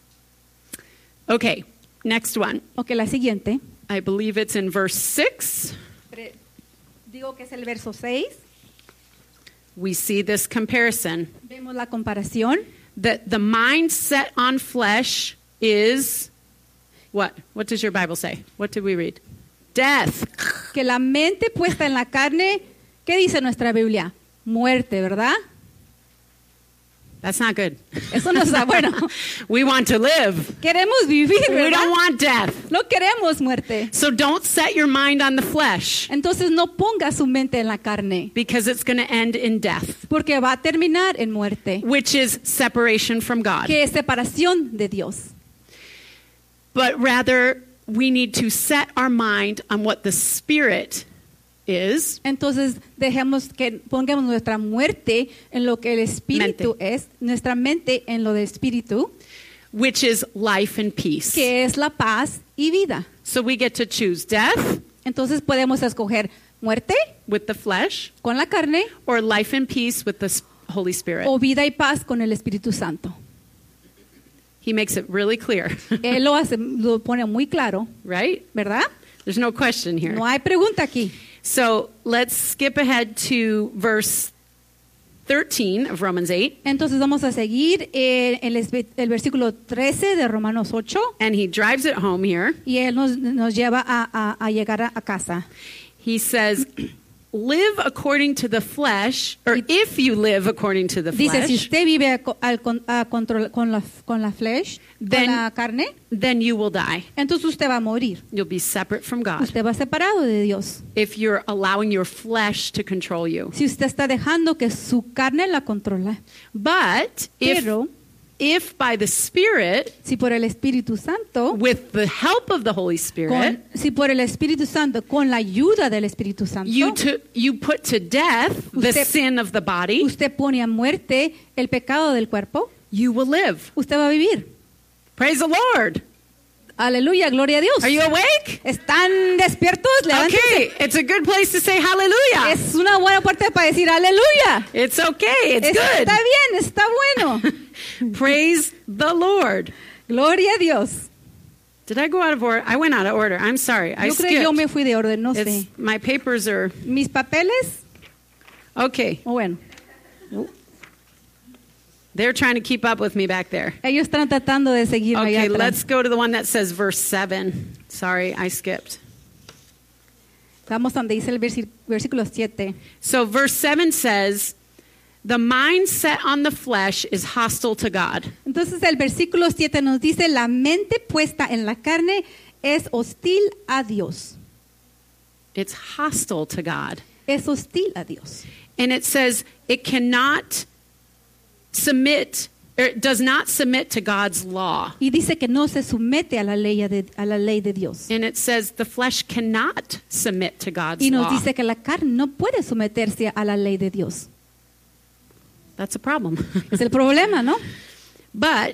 Okay, next one. Ok, la siguiente. I believe it's in verse six. Pre- Digo que es el verso seis. We see this comparison Vemos la comparación. that the mind set on flesh is what? What does your Bible say? What did we read? Death. Que la mente puesta en la carne, ¿qué dice nuestra Biblia? Muerte, ¿verdad? That's not good. Eso no está bueno. We want to live. Queremos vivir, We ¿verdad? don't want death. No queremos muerte. So don't set your mind on the flesh Entonces no ponga su mente en la carne, because it's going to end in death, porque va a terminar en muerte, which is separation from God. que es separación de Dios. But rather, we need to set our mind on what the Spirit is, Entonces dejemos que pongamos nuestra muerte en lo que el espíritu es, nuestra mente en lo del espíritu, which is life and peace. que es la paz y vida. So we get to choose death Entonces podemos escoger muerte with the flesh con la carne or life and peace with the S- Holy Spirit. o vida y paz con el Espíritu Santo. He makes it really clear, Él lo hace, lo pone muy claro, right? ¿verdad? There's no question here. No hay pregunta aquí. So let's skip ahead to verse thirteen of Romans eight. Entonces vamos a seguir eh, el, espe- el versículo trece de Romanos ocho And he drives it home here. y él nos, nos lleva a, a- a llegar a, a casa. He says, live according to the flesh, or if you live according to the Dice, si flesh, usted vive a co- al con, a control- con, la, con la flesh, Then- con la carne, then you will die. entonces usted va a morir. You'll be separate from God Usted va separado de Dios. if you're allowing your flesh to control you. Si usted está dejando que su carne la controla. But if, Pero if by the Spirit, si por el Espíritu Santo, with the help of the Holy Spirit, con, si por el Espíritu Santo, con la ayuda del Espíritu Santo, you, to, you put to death the Usted- sin of the body, usted pone a muerte el pecado del cuerpo, you will live. usted va a vivir. Praise the Lord. Aleluya, gloria a Dios. Are you awake? ¿Están despiertos? Levántense. Okay, it's a good place to say hallelujah. Es una buena parte para decir aleluya. It's okay, it's Está good. bien, está bueno. Praise the Lord. Gloria a Dios. Did I go out of order? I went out of order. I'm sorry. I Yo creo que yo me skipped. fui de orden, no sé. It's, my papers are Mis papeles, okay. o bueno, They're trying to keep up with me back there. ellos están tratando de seguir allá Okay, atrás. let's go to the one that says verse seven. Sorry, I skipped. Vamos donde dice el versi- versículo siete. So verse seven says, the mind set on the flesh is hostile to God. Entonces el versículo siete nos dice, la mente puesta en la carne es hostil a Dios. It's hostile to God. Es hostil a Dios. And it says it cannot submit, or it does not submit to God's law. Y dice que no se somete a la ley de, a la ley de Dios. And it says the flesh cannot submit to God's Y nos law. dice que la carne no puede someterse a la ley de Dios. That's a problem. Es el problema, ¿no? But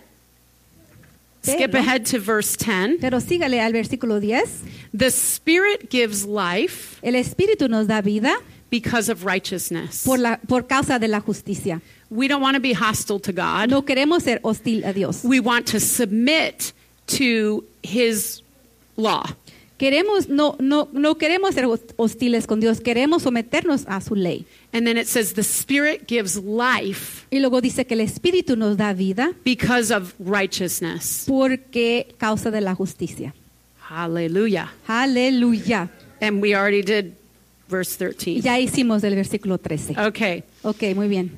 skip Pero- ahead to verse ten. Pero sígale al versículo diez. The Spirit gives life El Espíritu nos da vida because of righteousness. por, la, por causa de la justicia. We don't want to be hostile to God. No queremos ser hostil a Dios. We want to submit to His law. Queremos, no, no, no queremos ser hostiles con Dios. Queremos someternos a su ley. And then it says the Spirit gives life Y luego dice que el Espíritu nos da vida because of righteousness. porque causa de la justicia. Hallelujah. Aleluya. And we already did verse thirteen. Ya hicimos el versículo trece. Okay. Ok, muy bien.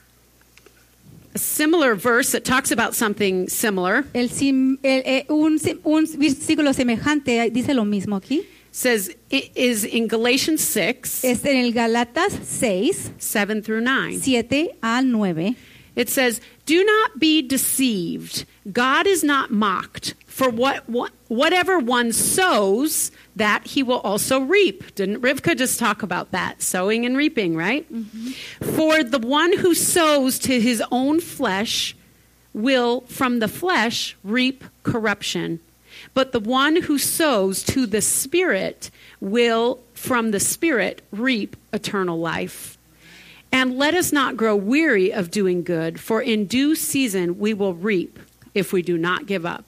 A similar verse that talks about something similar El, sim- el- eh, un, sim- un versículo semejante dice lo mismo aquí. says it is in Galatians six, Es en el Galatas seis, seven through nine. siete a nueve. It says, "Do not be deceived. God is not mocked. For what, what whatever one sows, that he will also reap." Didn't Rivka just talk about that? Sowing and reaping, right? For the one who sows to his own flesh will from the flesh reap corruption. But the one who sows to the Spirit will from the Spirit reap eternal life. And let us not grow weary of doing good, for in due season we will reap if we do not give up.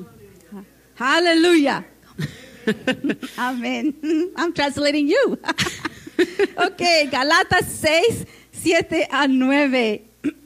Aleluya. Amén. I'm translating you. Ok, Galatas seis, siete a nueve.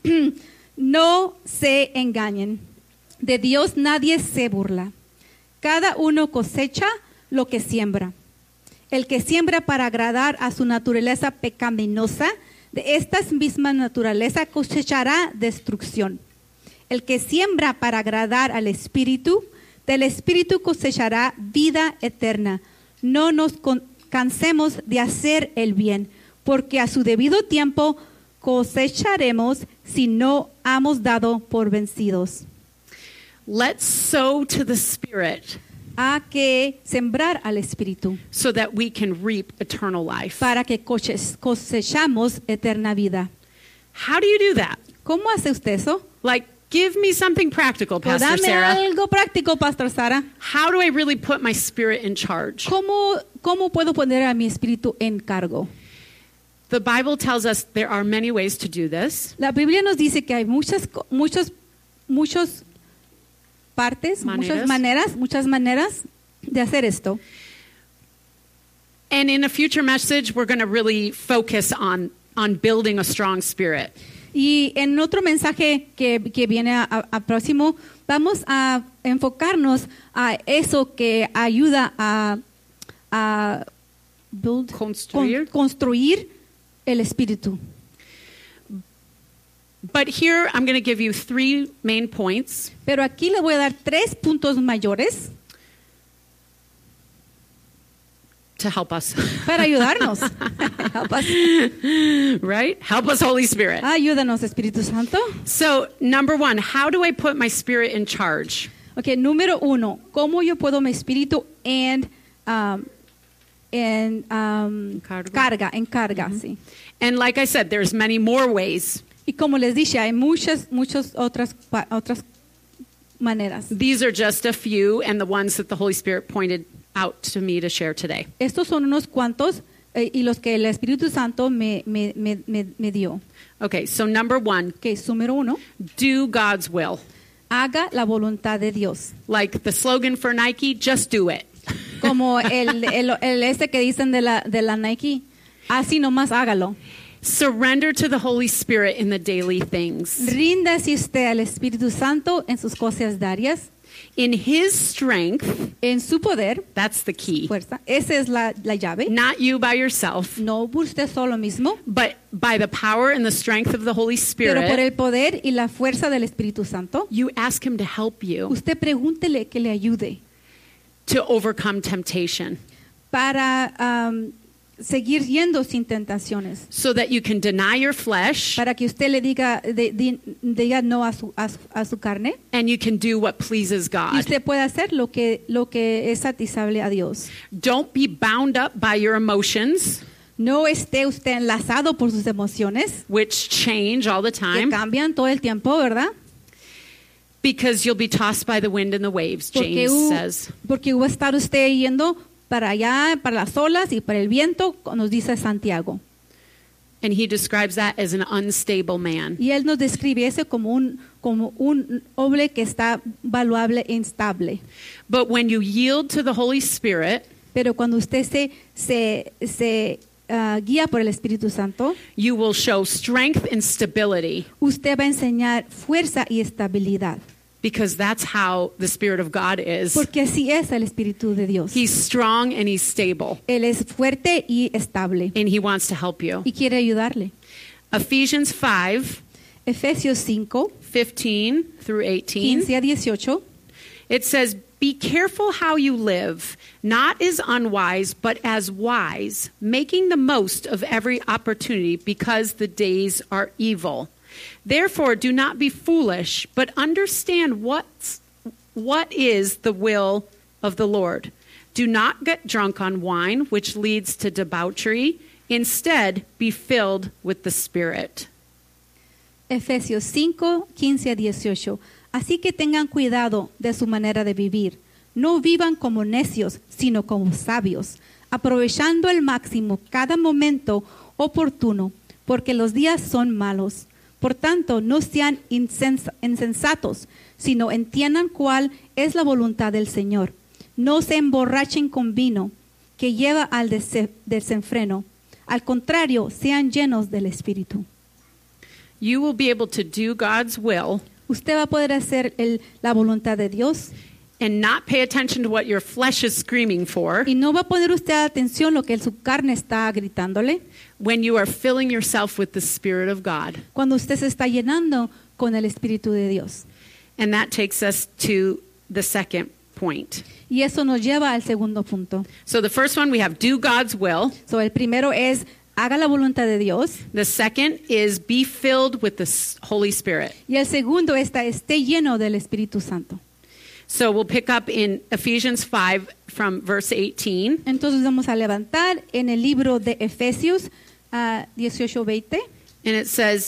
No se engañen. De Dios nadie se burla. Cada uno cosecha lo que siembra. El que siembra para agradar a su naturaleza pecaminosa, De esta misma naturaleza cosechará destrucción. El que siembra para agradar al Espíritu, del Espíritu cosechará vida eterna. No nos con- cansemos de hacer el bien, porque a su debido tiempo cosecharemos si no hemos dado por vencidos. Let's sow to the Spirit A que sembrar al Espíritu so that we can reap eternal life. para que coche- cosechamos eterna vida. How do you do that? ¿Cómo hace usted eso? Like, give me something practical, Pues Pastor dame Sarah. algo práctico, Pastor Sara. How do I really put my spirit in charge? ¿Cómo, ¿Cómo puedo poner a mi espíritu en cargo? The Bible tells us there are many ways to do this. La Biblia nos dice que hay muchas, co- muchos, muchos partes, Maneras. muchas maneras, muchas maneras de hacer esto. And in a future message, we're going to really focus on, on building a strong spirit. Y en otro mensaje que, que viene a, a- a próximo, vamos a enfocarnos a eso que ayuda a, a build- Construir. con- construir el espíritu. But here, I'm going to give you three main points Pero aquí le voy a dar tres puntos mayores to help us. para ayudarnos. Help us. Right? Help us, Holy Spirit. Ayúdanos, Espíritu Santo. So, number one, how do I put my spirit in charge? Ok, número uno, ¿cómo yo puedo mi espíritu en, um, en um, Cargo. carga, en carga, sí. And like I said, there's many more ways. Y como les dije, hay muchas, muchas otras, pa- otras maneras. These are just a few and the ones that the Holy Spirit pointed out to me to share today. Estos son unos cuantos eh, y los que el Espíritu Santo me, me, me, me, me dio. Okay, so number one, Que es número uno, do God's will. haga la voluntad de Dios. Like the slogan for Nike, just do it. Como el, el, el este que dicen de la, de la Nike, así nomás hágalo. Surrender to the Holy Spirit in the daily things. Ríndase usted al Espíritu Santo en sus cosas diarias, In His strength, en su poder, that's the key. fuerza. Esa es la, la llave. Not you by yourself, No por usted solo mismo, but by the power and the strength of the Holy pero por Spirit, el poder y la fuerza del Espíritu Santo. you ask Him to help you Usted pregúntele que le ayude to overcome temptation para um, seguir yendo sin tentaciones. so that you can deny your flesh Para que usted le diga, de- di- diga no a su, a, su, a su carne. and you can do what pleases Y God. usted puede hacer lo que, lo que es satisfable a Dios. Don't be bound up by your emotions, No esté usted enlazado por sus emociones, which change all the que time, cambian todo el tiempo, ¿verdad? because you'll be tossed by the wind and the waves, Porque, James u- says. porque va a estar usted yendo para allá, para las olas y para el viento, nos dice Santiago. And he describes that as an unstable man. Y él nos describe eso como un, como un hombre que está valuable e instable. But when you yield to the Holy Spirit, Pero cuando usted se, se, se ah, guía por el Espíritu Santo, you will show strength and stability, usted va a enseñar fuerza y estabilidad. because that's how the Spirit of God is. Porque así es el Espíritu de Dios. He's strong and he's stable, Él es fuerte y estable and he wants to help you. y quiere ayudarle. Ephesians five, Efesios cinco, fifteen through eighteen. quince a dieciocho. It says, "Be careful how you live, not as unwise, but as wise, making the most of every opportunity, because the days are evil. Therefore, do not be foolish, but understand what's, what is the will of the Lord. Do not get drunk on wine, which leads to debauchery. Instead, be filled with the Spirit." Efesios cinco, quince a dieciocho. Así que tengan cuidado de su manera de vivir. No vivan como necios, sino como sabios, aprovechando al máximo cada momento oportuno, porque los días son malos. Por tanto, no sean insens- insensatos, sino entiendan cuál es la voluntad del Señor. No se emborrachen con vino, que lleva al dese- desenfreno. Al contrario, sean llenos del Espíritu. You will be able to do God's will Usted va a poder hacer el- la voluntad de Dios and not pay attention to what your flesh is screaming for, y no va a poner usted atención lo que su carne está gritándole, when you are filling yourself with the Spirit of God. cuando usted se está llenando con el Espíritu de Dios. And that takes us to the second point. Y eso nos lleva al segundo punto. So the first one, we have do God's will. So, el primero es haga la voluntad de Dios. The second is be filled with the S- Holy Spirit. Y el segundo está esté lleno del Espíritu Santo. So we'll pick up in Ephesians five from verse eighteen. Entonces vamos a levantar en el libro de Efesios uh, dieciocho veinte. And it says,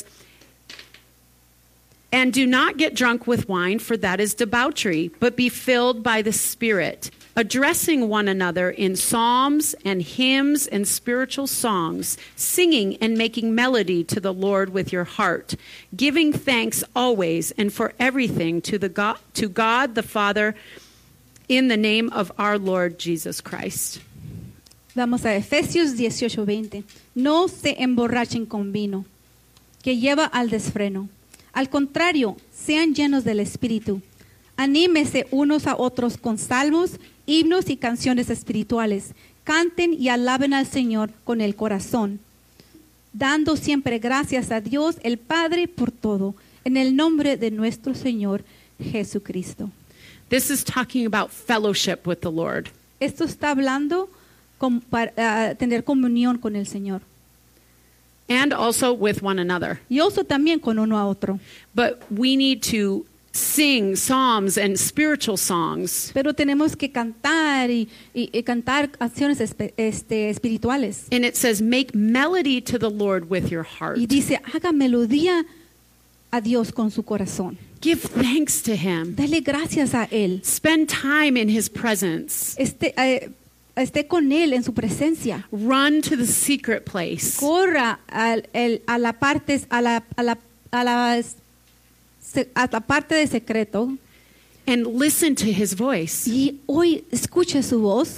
and do not get drunk with wine, for that is debauchery, but be filled by the Spirit, addressing one another in psalms and hymns and spiritual songs, singing and making melody to the Lord with your heart, giving thanks always and for everything to the God, to God the Father in the name of our Lord Jesus Christ. Vamos a Efesios dieciocho veinte. No se emborrachen con vino, que lleva al desfreno. Al contrario, sean llenos del Espíritu. Anímese unos a otros con salmos, himnos y canciones espirituales. Canten y alaben al Señor con el corazón, dando siempre gracias a Dios el Padre por todo, en el nombre de nuestro Señor Jesucristo. This is talking about fellowship with the Lord. Esto está hablando con, para uh, tener comunión con el Señor. And also with one another. Y also también con uno a otro. But we need to sing psalms and spiritual songs. Pero tenemos que cantar y, y, y cantar canciones espe- este, espirituales. And it says, make melody to the Lord with your heart. Y dice, haga melodía a Dios con su corazón. Give thanks to Him. Dele gracias a Él. Spend time in His presence. Esté, eh, esté con Él en su presencia. Run to the secret place. Corra al- el- a la parte a la, a la, a la, se- a la parte de secreto And listen to His voice. y hoy escuche su voz.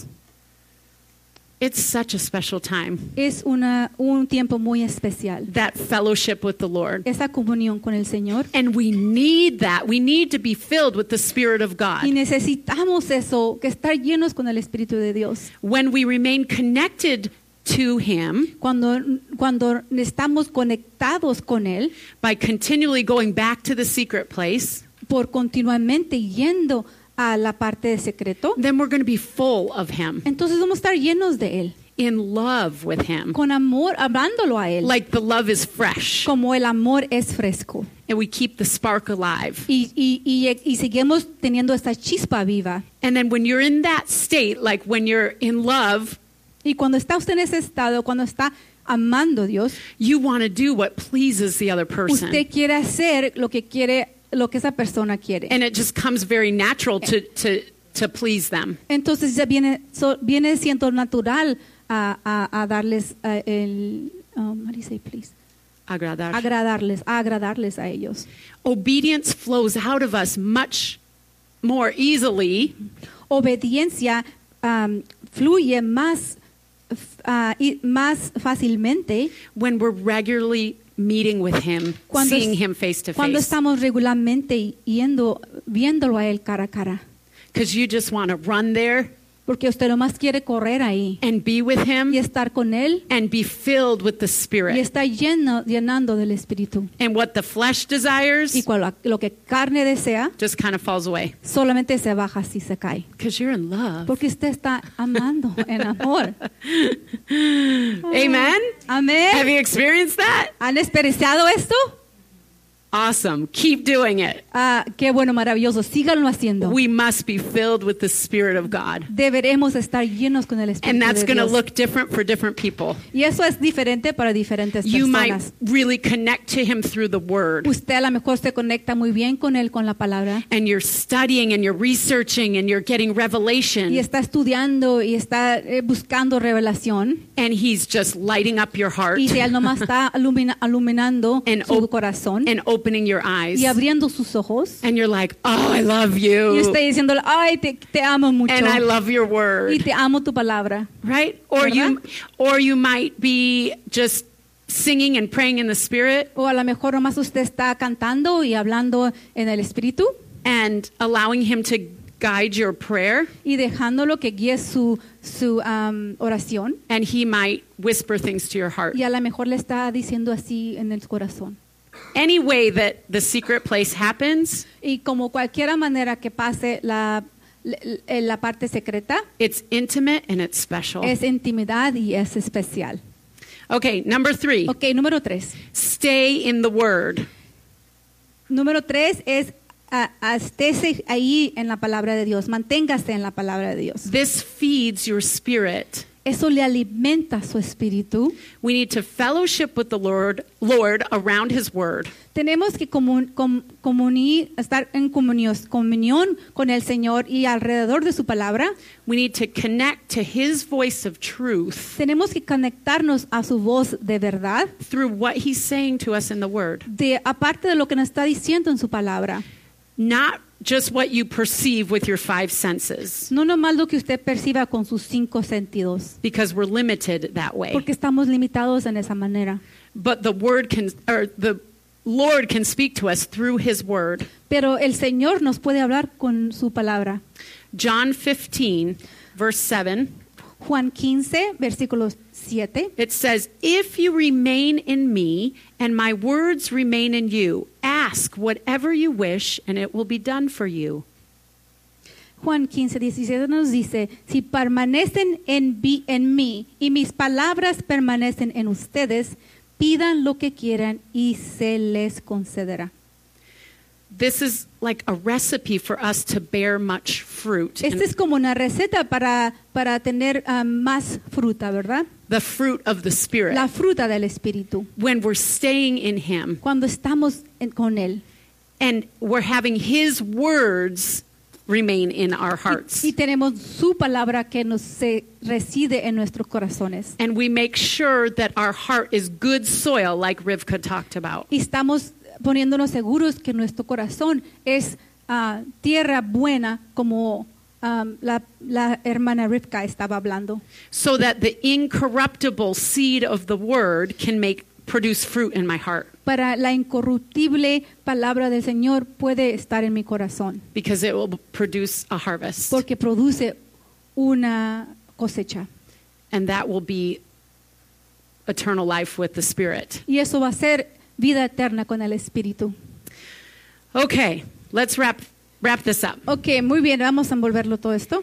It's such a special time. Es una, un tiempo muy especial. That fellowship with the Lord. Esa comunión con el Señor. And we need that. We need to be filled with the Spirit of God. Y necesitamos eso, que estar llenos con el Espíritu de Dios. When we remain connected to Him Cuando, cuando estamos conectados con Él, by continually going back to the secret place, por continuamente yendo a la parte de secreto, then we're going to be full of Him, entonces vamos a estar llenos de Él, in love with Him. con amor, hablándolo a Él, Like the love is fresh, como el amor es fresco. and we keep the spark alive. Y, y, y, y seguimos teniendo esta chispa viva. And then when you're in that state, like when you're in love, Y cuando está usted en ese estado, cuando está amando a Dios, you want to do what pleases the other person. usted quiere hacer lo que quiere, lo que esa persona quiere. And it just comes very natural to, to, to please them. Entonces ya viene, so- viene siendo natural a, a, a darles uh, el, um, how do you say please? Agradar. Agradarles, a agradarles a ellos. Obedience flows out of us much more easily Obediencia um, fluye más, f- ah, y más fácilmente when we're regularly meeting with Him, cuando, seeing es- Him face to cuando face. estamos regularmente yendo, viéndolo a él cara a cara. Because you just want to run there Porque usted nomás quiere correr ahí and be with Him y estar con él and be filled with the y Spirit. estar lleno, llenando del Espíritu. And what the flesh desires Y cuando lo que carne desea, just kind of falls away. solamente se baja si se cae. Because you're in love. Porque usted está amando en amor. Amen? Have Amén. you experienced that? ¿Han experienciado esto? Awesome. Keep doing it. Ah, qué bueno, maravilloso. Síganlo haciendo. We must be filled with the Spirit of God. Deberemos estar llenos con el And Espíritu that's de going to Dios. look different for different people. Y eso es diferente para diferentes You might personas. really connect to Him through the Word. Usted a lo mejor se conecta muy bien con él, con la palabra. And you're studying and you're researching and you're getting revelation. Y está estudiando y está eh, buscando revelación. And He's just lighting up your heart Y él nomás está ilumina- iluminando and, su op- corazón and opening your eyes. y abriendo sus ojos. And you're like, oh, I love Y you. usted diciéndole, ay, te, te amo mucho. And I love your Y word. te amo tu palabra. Right? Or you, or you might be just singing and praying in the Spirit O a lo mejor nomás usted está cantando y hablando en el Espíritu and allowing Him to guide your prayer, y dejándolo que guíe su, su um, oración. and he might whisper things to your heart. Y a lo mejor le está diciendo así en el corazón. Any way that the secret place happens, Y como cualquier manera que pase la, la, la parte secreta, it's intimate and it's special. es intimidad y es especial. Okay, number three, Ok, número tres. stay in the word. Número tres es a, a estése ahí en la palabra de Dios, manténgase en la palabra de Dios. This feeds your spirit. Eso le alimenta su espíritu. We need to fellowship with the Lord, Lord around his word. Tenemos que comun, com, comunir, estar en comunión, comunión con el Señor y alrededor de su palabra. We need to connect to his voice of truth Tenemos que conectarnos a su voz de verdad, through what he's saying to us in the word. de aparte de lo que nos está diciendo en su palabra. Not just what you perceive with your five senses, No nomás lo que usted perciba con sus cinco sentidos, because we're limited that way. porque estamos limitados en esa manera. But the word can, or the Lord can speak to us through his word. Pero el Señor nos puede hablar con su palabra. John fifteen, verse seven, Juan quince, versículo siete. it says, "If you remain in me and my words remain in you, ask whatever you wish and it will be done for you." Juan quince, diecisiete nos dice, si permanecen en, vi- en mí y mis palabras permanecen en ustedes, pidan lo que quieran y se les concederá. This is like a recipe for us to bear much fruit. Esta es como una receta para, para tener ah, más fruta, ¿verdad? The fruit of the Spirit. La fruta del Espíritu. When we're staying in him Cuando estamos en- con Él. and we're having his words remain in our hearts. Y, y tenemos su palabra que nos se reside en nuestros corazones. And we make sure that our heart is good soil, like Rivka talked about. Y estamos poniéndonos seguros que nuestro corazón es ah, tierra buena, como um, la, la hermana Rivka estaba hablando, So that the incorruptible seed of the word can make produce fruit in my heart, para la incorruptible palabra del Señor puede estar en mi corazón, because it will produce a harvest. porque produce una cosecha. And that will be eternal life with the Spirit. Y eso va a ser vida eterna con el Espíritu. Okay, let's wrap wrap this up. Ok, muy bien, vamos a envolverlo todo esto.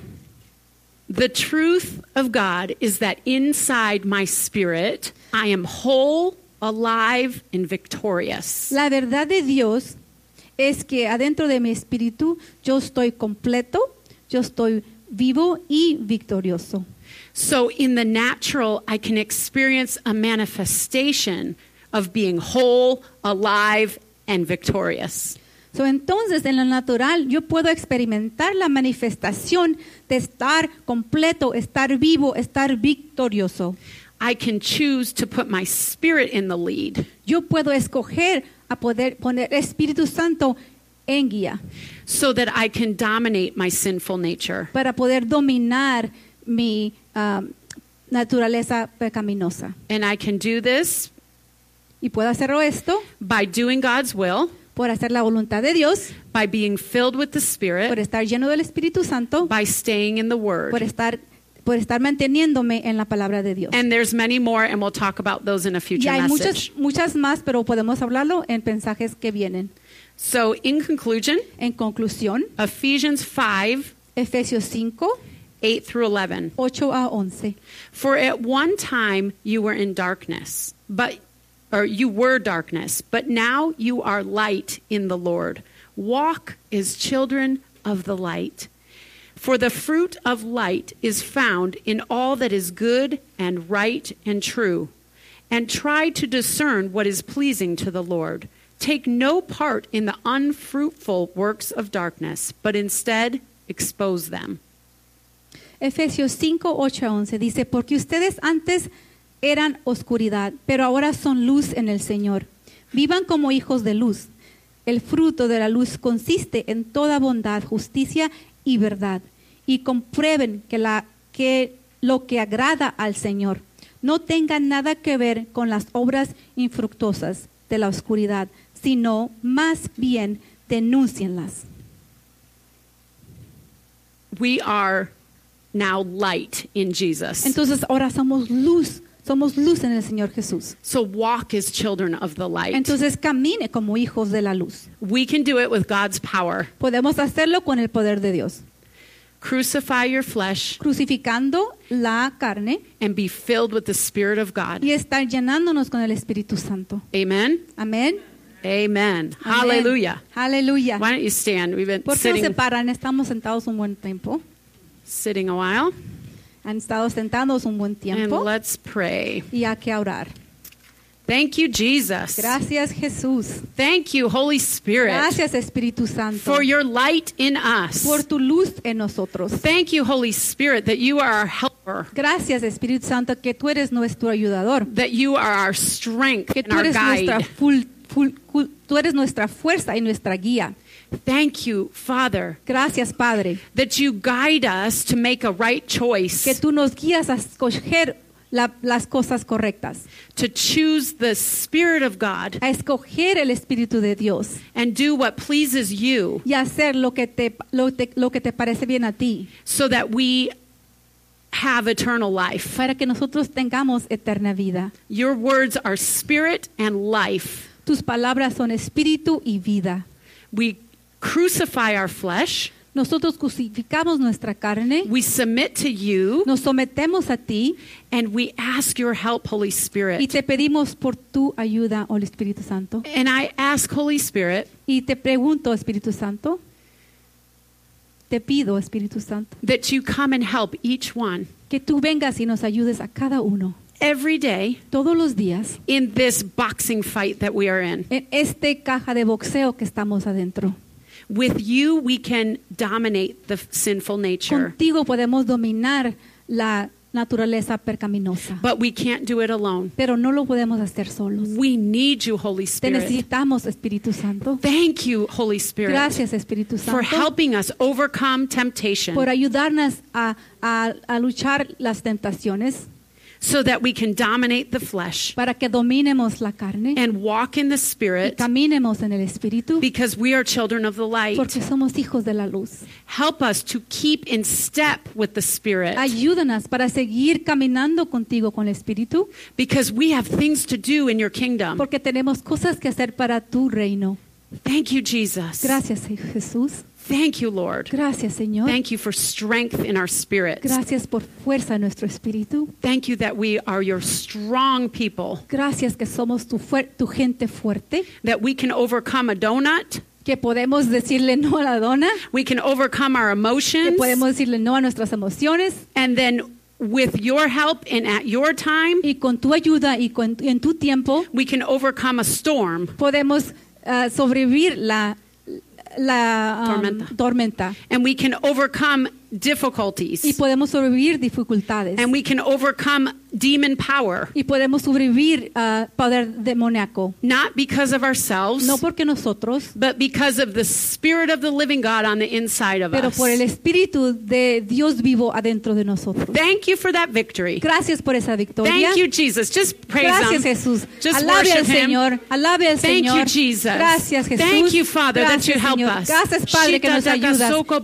The truth of God is that inside my spirit, I am whole, alive, and victorious. La verdad de Dios es que adentro de mi espíritu yo estoy completo, yo estoy vivo y victorioso. So in the natural, I can experience a manifestation of being whole, alive, and victorious. So, entonces, en lo natural, yo puedo experimentar la manifestación de estar completo, estar vivo, estar victorioso. I can choose to put my spirit in the lead Yo puedo escoger a poder poner Espíritu Santo en guía so that I can dominate my sinful nature. para poder dominar mi um, naturaleza pecaminosa. And I can do this Y puedo hacerlo esto by doing God's will, por hacer la voluntad de Dios, by being filled with the por Spirit, estar lleno del Espíritu Santo, by staying in the por Word. estar, por estar manteniéndome en la palabra de Dios. And there's many more, and we'll talk about those in a Y future hay message. muchas, muchas más, pero podemos hablarlo en mensajes que vienen. So in conclusion, En conclusión, Ephesians five, Efesios cinco, eight through eleven. ocho a once. For at one time you were in darkness, but or you were darkness, but now you are light in the Lord. Walk as children of the light. For the fruit of light is found in all that is good and right and true. And try to discern what is pleasing to the Lord. Take no part in the unfruitful works of darkness, but instead expose them. Efesios cinco, ocho a once dice, porque ustedes antes eran oscuridad, pero ahora son luz en el Señor. Vivan como hijos de luz. El fruto de la luz consiste en toda bondad, justicia y verdad. Y comprueben que, la, que lo que agrada al Señor no tenga nada que ver con las obras infructuosas de la oscuridad, sino más bien denúncienlas. we are now light in Jesus. Entonces ahora somos luz, somos luz en el Señor Jesús. So walk as children of the light. Entonces camine como hijos de la luz. We can do it with God's power. Podemos hacerlo con el poder de Dios. Crucify your flesh Crucificando la carne and be filled with the Spirit of God. y estar llenándonos con el Espíritu Santo. Amen. Amén. Amen. Amén. Hallelujah. Aleluya. Why don't you stand? We've been ¿Por qué no se sitting, paran? Estamos sentados un buen tiempo. sitting a while. Han estado sentados un buen And tiempo let's pray. y hay que orar. Thank you, Jesus. Gracias, Jesús. Thank you, Holy Spirit, Gracias, Espíritu Santo, for your light in us. por tu luz en nosotros. Thank you, Holy Spirit, that you are our helper, Gracias, Espíritu Santo, que tú eres nuestro ayudador, that you are our strength que and tú our eres nuestra guide. full- full- full- tú eres nuestra fuerza y nuestra guía. Thank you, Father, Gracias, Padre, that you guide us to make a right choice, que tú nos guías a escoger la- las cosas correctas, to choose the Spirit of God a escoger el Espíritu de Dios and do what pleases you, y hacer lo que te, lo te- lo que te parece bien a ti, so that we have eternal life. para que nosotros tengamos eterna vida. Your words are spirit and life. Tus palabras son espíritu y vida. We crucify our flesh. Nosotros crucificamos nuestra carne, We submit to you, nos sometemos a ti and we ask your help, Holy y Spirit. te pedimos por tu ayuda, oh Espíritu Santo. And I ask, Holy Spirit, Y te pregunto, Espíritu Santo, te pido, Espíritu Santo, that you come and help each one que tú vengas y nos ayudes a cada uno, every day todos los días, in this boxing fight that we are in. en este caja de boxeo que estamos adentro. With you, we can dominate the sinful nature, Contigo podemos dominar la naturaleza percaminosa, but we can't do it alone. pero no lo podemos hacer solos. We need you, Holy Te Spirit. necesitamos, Espíritu Santo. Thank you, Holy Spirit, Gracias, Espíritu for Santo, helping us overcome temptation por ayudarnos a, a, a luchar las tentaciones, so that we can dominate the flesh para que dominemos la carne and walk in the y Spirit, caminemos en el Espíritu, because we are children of the light. porque somos hijos de la luz. Help us to keep in step with the Spirit, Ayúdanos para seguir caminando contigo con el Espíritu, because we have things to do in your kingdom. porque tenemos cosas que hacer para tu reino. Thank you, Jesus. Gracias, Jesús. Thank you, Lord. Gracias, Señor. Thank you for strength in our spirits. Gracias por fuerza en nuestro espíritu. Thank you that we are your strong people, Gracias que somos tu, fuer- tu gente fuerte, that we can overcome a donut, que podemos decirle no a la dona, we can overcome our que emotions, podemos decirle no a nuestras emociones, and then with your help and at your time, y con tu ayuda y con- en tu tiempo we can overcome a storm podemos ah, sobrevivir la, la um, Tormenta. tormenta and we can overcome difficulties y podemos sobrevivir dificultades and we can overcome demon power, y podemos sobrevivir a poder demoníaco, not because of ourselves, no porque nosotros, but because of the Spirit of the living God on the inside of pero us. por el espíritu de Dios vivo adentro de nosotros. Thank you for that victory. Gracias por esa victoria. Thank you, Jesus. Just praise Gracias, him. Jesús. Just Alabe al worship him. Señor. Alabe al Thank Señor. you, Jesus. Gracias, Jesús. Thank you, Father, that Gracias, you help Señor. us. Gracias, Padre, que nos Shita ayudas. takasoko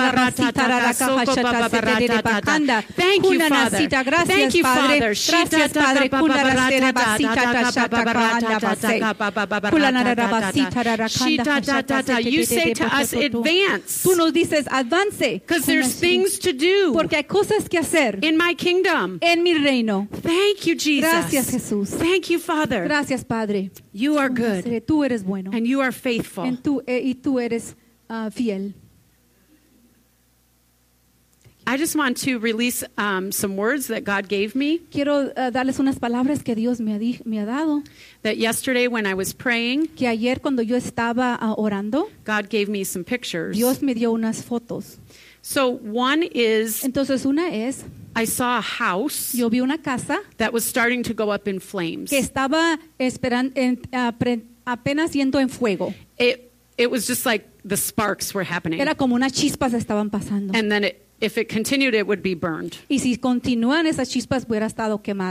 bababaratata, Thank you, Father. Gracias, Thank you, Padre. Father. Gracias, Padre. You say to us, advance, Tú nos dices, avance. because there's things to do Porque hay cosas que hacer in my kingdom. en mi reino. Thank you, Jesus. Gracias, Jesús. Thank you, Father. Gracias, Padre. You are good Tú eres bueno. and you are faithful. En tú, eh, y tú eres ah, fiel. I just want to release um, some words that God gave me. Quiero ah, darles unas palabras que Dios me ha, di- me ha dado. That yesterday when I was praying, Que ayer cuando yo estaba ah, orando, God gave me some pictures. Dios me dio unas fotos. So one is, Entonces una es, I saw a house yo vi una casa that was starting to go up in flames. que estaba esperan- en- ah, pre- apenas yendo en fuego. It it was just like the sparks were happening. Era como unas chispas estaban pasando. And then it, if it continued, it would be burned. Y si continúan esas chispas hubiera estado quemada.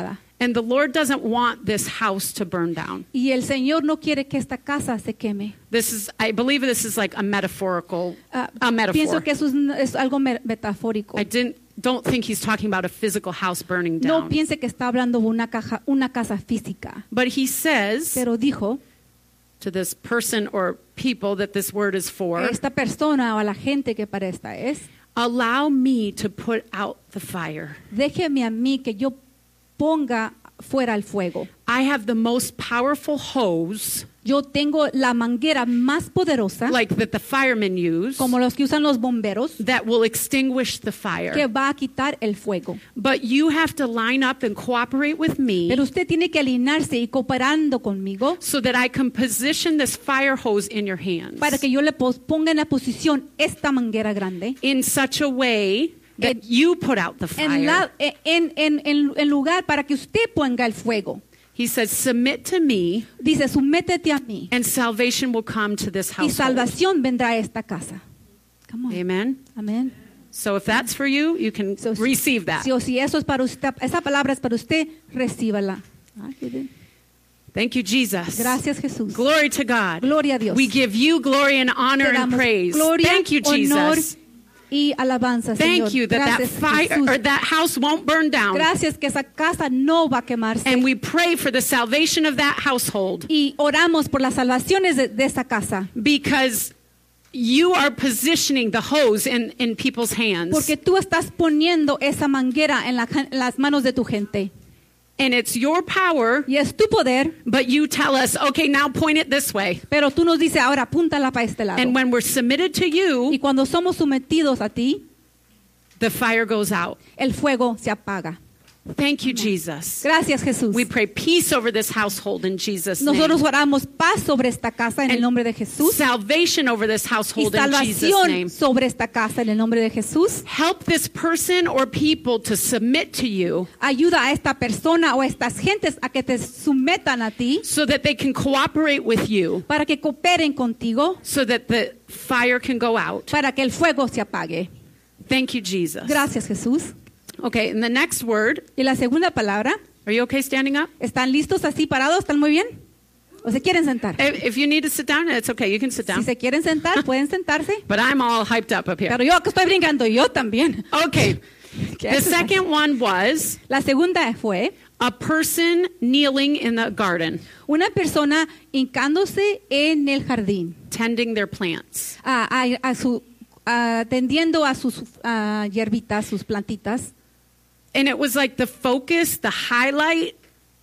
And the Lord doesn't want this house to burn down. Y el Señor no quiere que esta casa se queme. This is, I believe this is like a metaphorical, Ah, a metaphor. pienso que eso es, un- es algo me- metafórico. I didn't, don't think he's talking about a physical house burning No down. piense que está hablando de una, caja, una casa física, But he says pero dijo, to this person or people that this word is for, esta persona o a la gente que para esta es, allow me to put out the fire. déjeme a mí que yo ponga fuera el fuego. I have the most powerful hose, Yo tengo la manguera más poderosa, like that the firemen use, como los que usan los bomberos, that will extinguish the que fire. va a quitar el fuego. But you have to line up and cooperate with me Pero usted tiene que alinearse y cooperando conmigo so that I can position this fire hose in your hands para que yo le pos- ponga en la posición esta manguera grande in such a way that En- you put out the en, fire. la- en, en, en, en lugar para que usted ponga el fuego. He says, submit to me Dice, sométete a mí and salvation will come to this y household. salvación vendrá a esta casa. Come on. Amen. Amén. So if that's for you, you can So, si- receive that. Si, o si eso es para usted, esa palabra es para usted, recíbala. Ay, qué bien. Thank you, Jesus. Gracias, Jesús. Glory to God. Gloria a Dios. We give you glory and honor Te and damos praise. gloria, Thank you, honor Jesus. y alabanza, Señor. Thank you that that Gracias, fire Jesús. or that house won't burn down. Gracias que esa casa no va a quemarse. And we pray for the salvation of that household Y oramos por las salvaciones de, de esa casa. because you are positioning the hose in, in people's hands. Porque tú estás poniendo esa manguera en, la- en las manos de tu gente. And it's your power, Y es tu poder, but you tell us, okay, now point it this way. pero tú nos dices, ahora apúntala para este lado. And when we're submitted to Y you, cuando somos sometidos a ti, the fire goes out. el fuego se apaga. Thank you, Jesus. Gracias, Jesús. We pray peace over this household in Jesus' Nosotros name. oramos paz sobre esta casa en el And nombre de Jesús. salvation over this Y household in Jesus' salvación name. sobre esta casa en el nombre de Jesús. Help this person or people to submit to you Ayuda a esta persona o a estas gentes a que te sometan a ti so that they can cooperate with you, para que cooperen contigo, so that the fire can go out. para que el fuego se apague. Thank you, Jesus. Gracias, Jesús. Okay, and the next word, Y la segunda palabra, are you okay standing up? ¿están listos así parados? ¿Están muy bien? ¿O se quieren sentar? If if you need to sit down, it's okay. You can sit Si down. se quieren sentar, pueden sentarse. But I'm all hyped up up here. Pero yo que estoy brincando, yo también. Okay. ¿Qué The haces? second one was La segunda fue a person kneeling in the garden, una persona hincándose en el jardín, tending their plants. a, a- a su, atendiendo a sus ah, hierbitas, sus plantitas. And it was like the focus, the highlight,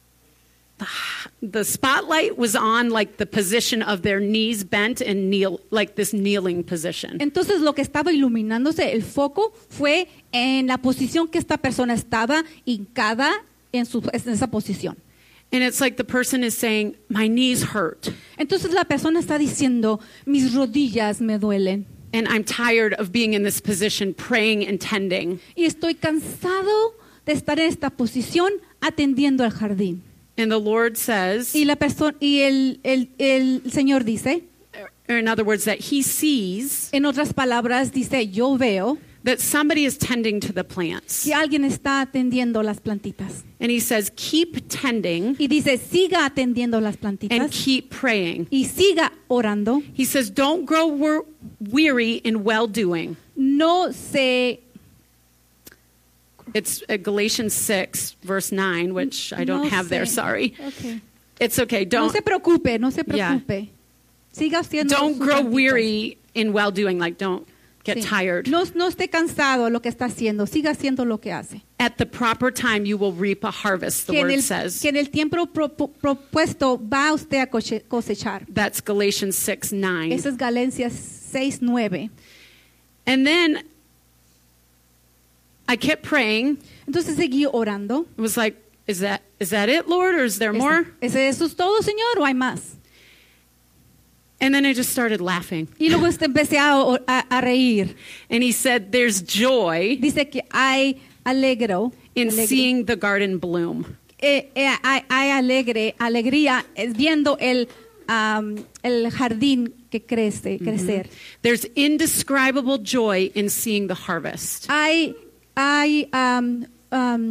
the, the spotlight was on like the position of their knees bent and kneel, like this kneeling position. Entonces lo que estaba iluminándose, el foco, fue en la posición que esta persona estaba hincada en, su, en esa posición. And it's like the person is saying, my knees hurt. Entonces la persona está diciendo, mis rodillas me duelen And I'm tired of being in this position, praying and tending. y estoy cansado de estar en esta posición atendiendo al jardín. And the Lord says, Y la persona y el, el, el Señor dice, or in other words, that He sees en otras palabras, dice, yo veo that somebody is tending to the plants. que alguien está atendiendo las plantitas. And He says, keep tending Y dice, siga atendiendo las and plantitas keep praying. y siga orando. He says, don't grow wor- weary in well doing. No se, It's uh, Galatians six, verse nine, which I don't no have there, se- sorry. Okay. It's okay. No Don't, se preocupe, no se Yeah. preocupe. Siga haciendo don't sus grow plantitas. weary in well doing. Like, don't get Sí. tired. No, no esté cansado de lo que está haciendo, siga haciendo lo que hace. At the proper time, you will reap a harvest, the Que en, word el, says. que en el tiempo pro- pro- propuesto va usted a coche- cosechar. That's Galatians six, nine. Ese es Galacias seis nueve. And then I kept praying. Entonces seguí orando. It was like, is that is that it, Lord, or is there more? ¿Es, ¿Eso es todo, Señor, o hay más? And then I just started laughing. Y luego este, empecé a, a- a reír. And he said, there's joy Dice que hay alegro. in alegre. seeing the garden bloom. Eh, eh, hay, hay alegre, alegría eh, viendo el, am, el jardín que crece, crecer. There's indescribable joy in seeing the harvest. Hay, hay am, am,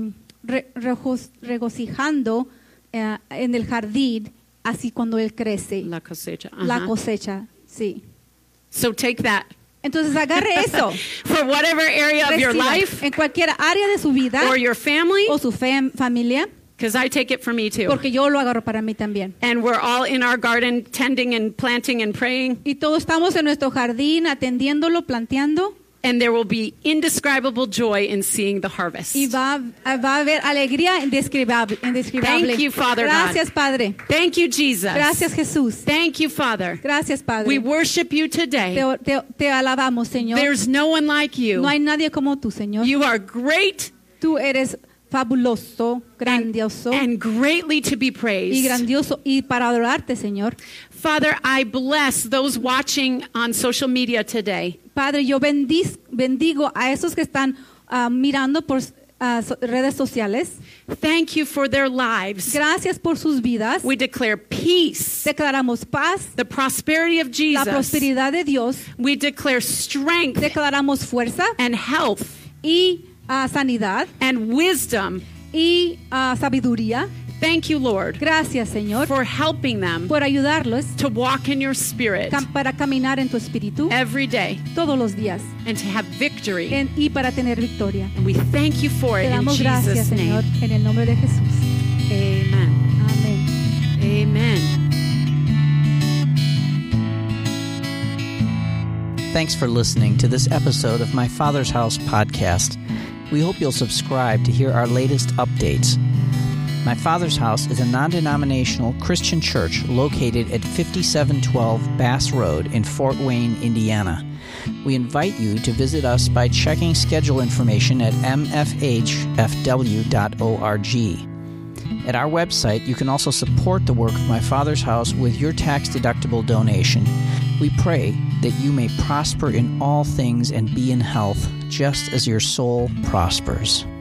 re- rejos- regocijando eh, en el jardín, así cuando él crece. La cosecha. La Uh-huh. cosecha, sí. So take that. Entonces agarre eso. For whatever area of your Reciba life en cualquier área de su vida or your family, o su fam- familia, because I take it for me too. porque yo lo agarro para mí también. And we're all in our garden tending and planting and praying. Y todos estamos en nuestro jardín atendiéndolo, planteando, And there will be indescribable joy in seeing the harvest. y va, va a haber alegría indescribable. indescribable. Thank you, Father God. Gracias, Padre. Thank you, Jesus. Gracias, Jesús. Thank you, Father. Gracias, Padre. We worship you today. Te, te, te alabamos, Señor. There's no one like you. No hay nadie como tú, Señor. You are great Tú eres fabuloso, grandioso and greatly to be y praised. grandioso. Y para adorarte, Señor. Father, I bless those watching on social media today. Padre, yo bendiz, bendigo a esos que están ah, mirando por ah, so- redes sociales. Thank you for their lives. Gracias por sus vidas. We declare peace, Declaramos paz, the prosperity of la Jesus. prosperidad de Dios. We declare strength Declaramos fuerza and health y ah, sanidad and wisdom. y ah, sabiduría. Thank you, Lord, Gracias, Señor, for helping them por ayudarlos to walk in your spirit cam- para caminar en tu espíritu every day todos los días and to have victory. en- y para tener victoria. And we thank you for Te it in damos gracias, Jesus' Señor, name. en el nombre de Jesús. Amen. Amén. Amen. Thanks for listening to this episode of My Father's House podcast. We hope you'll subscribe to hear our latest updates. My Father's House is a non-denominational Christian church located at fifty-seven twelve Bass Road in Fort Wayne, Indiana. We invite you to visit us by checking schedule information at m f h f w dot org. At our website, you can also support the work of My Father's House with your tax-deductible donation. We pray that you may prosper in all things and be in health, just as your soul prospers.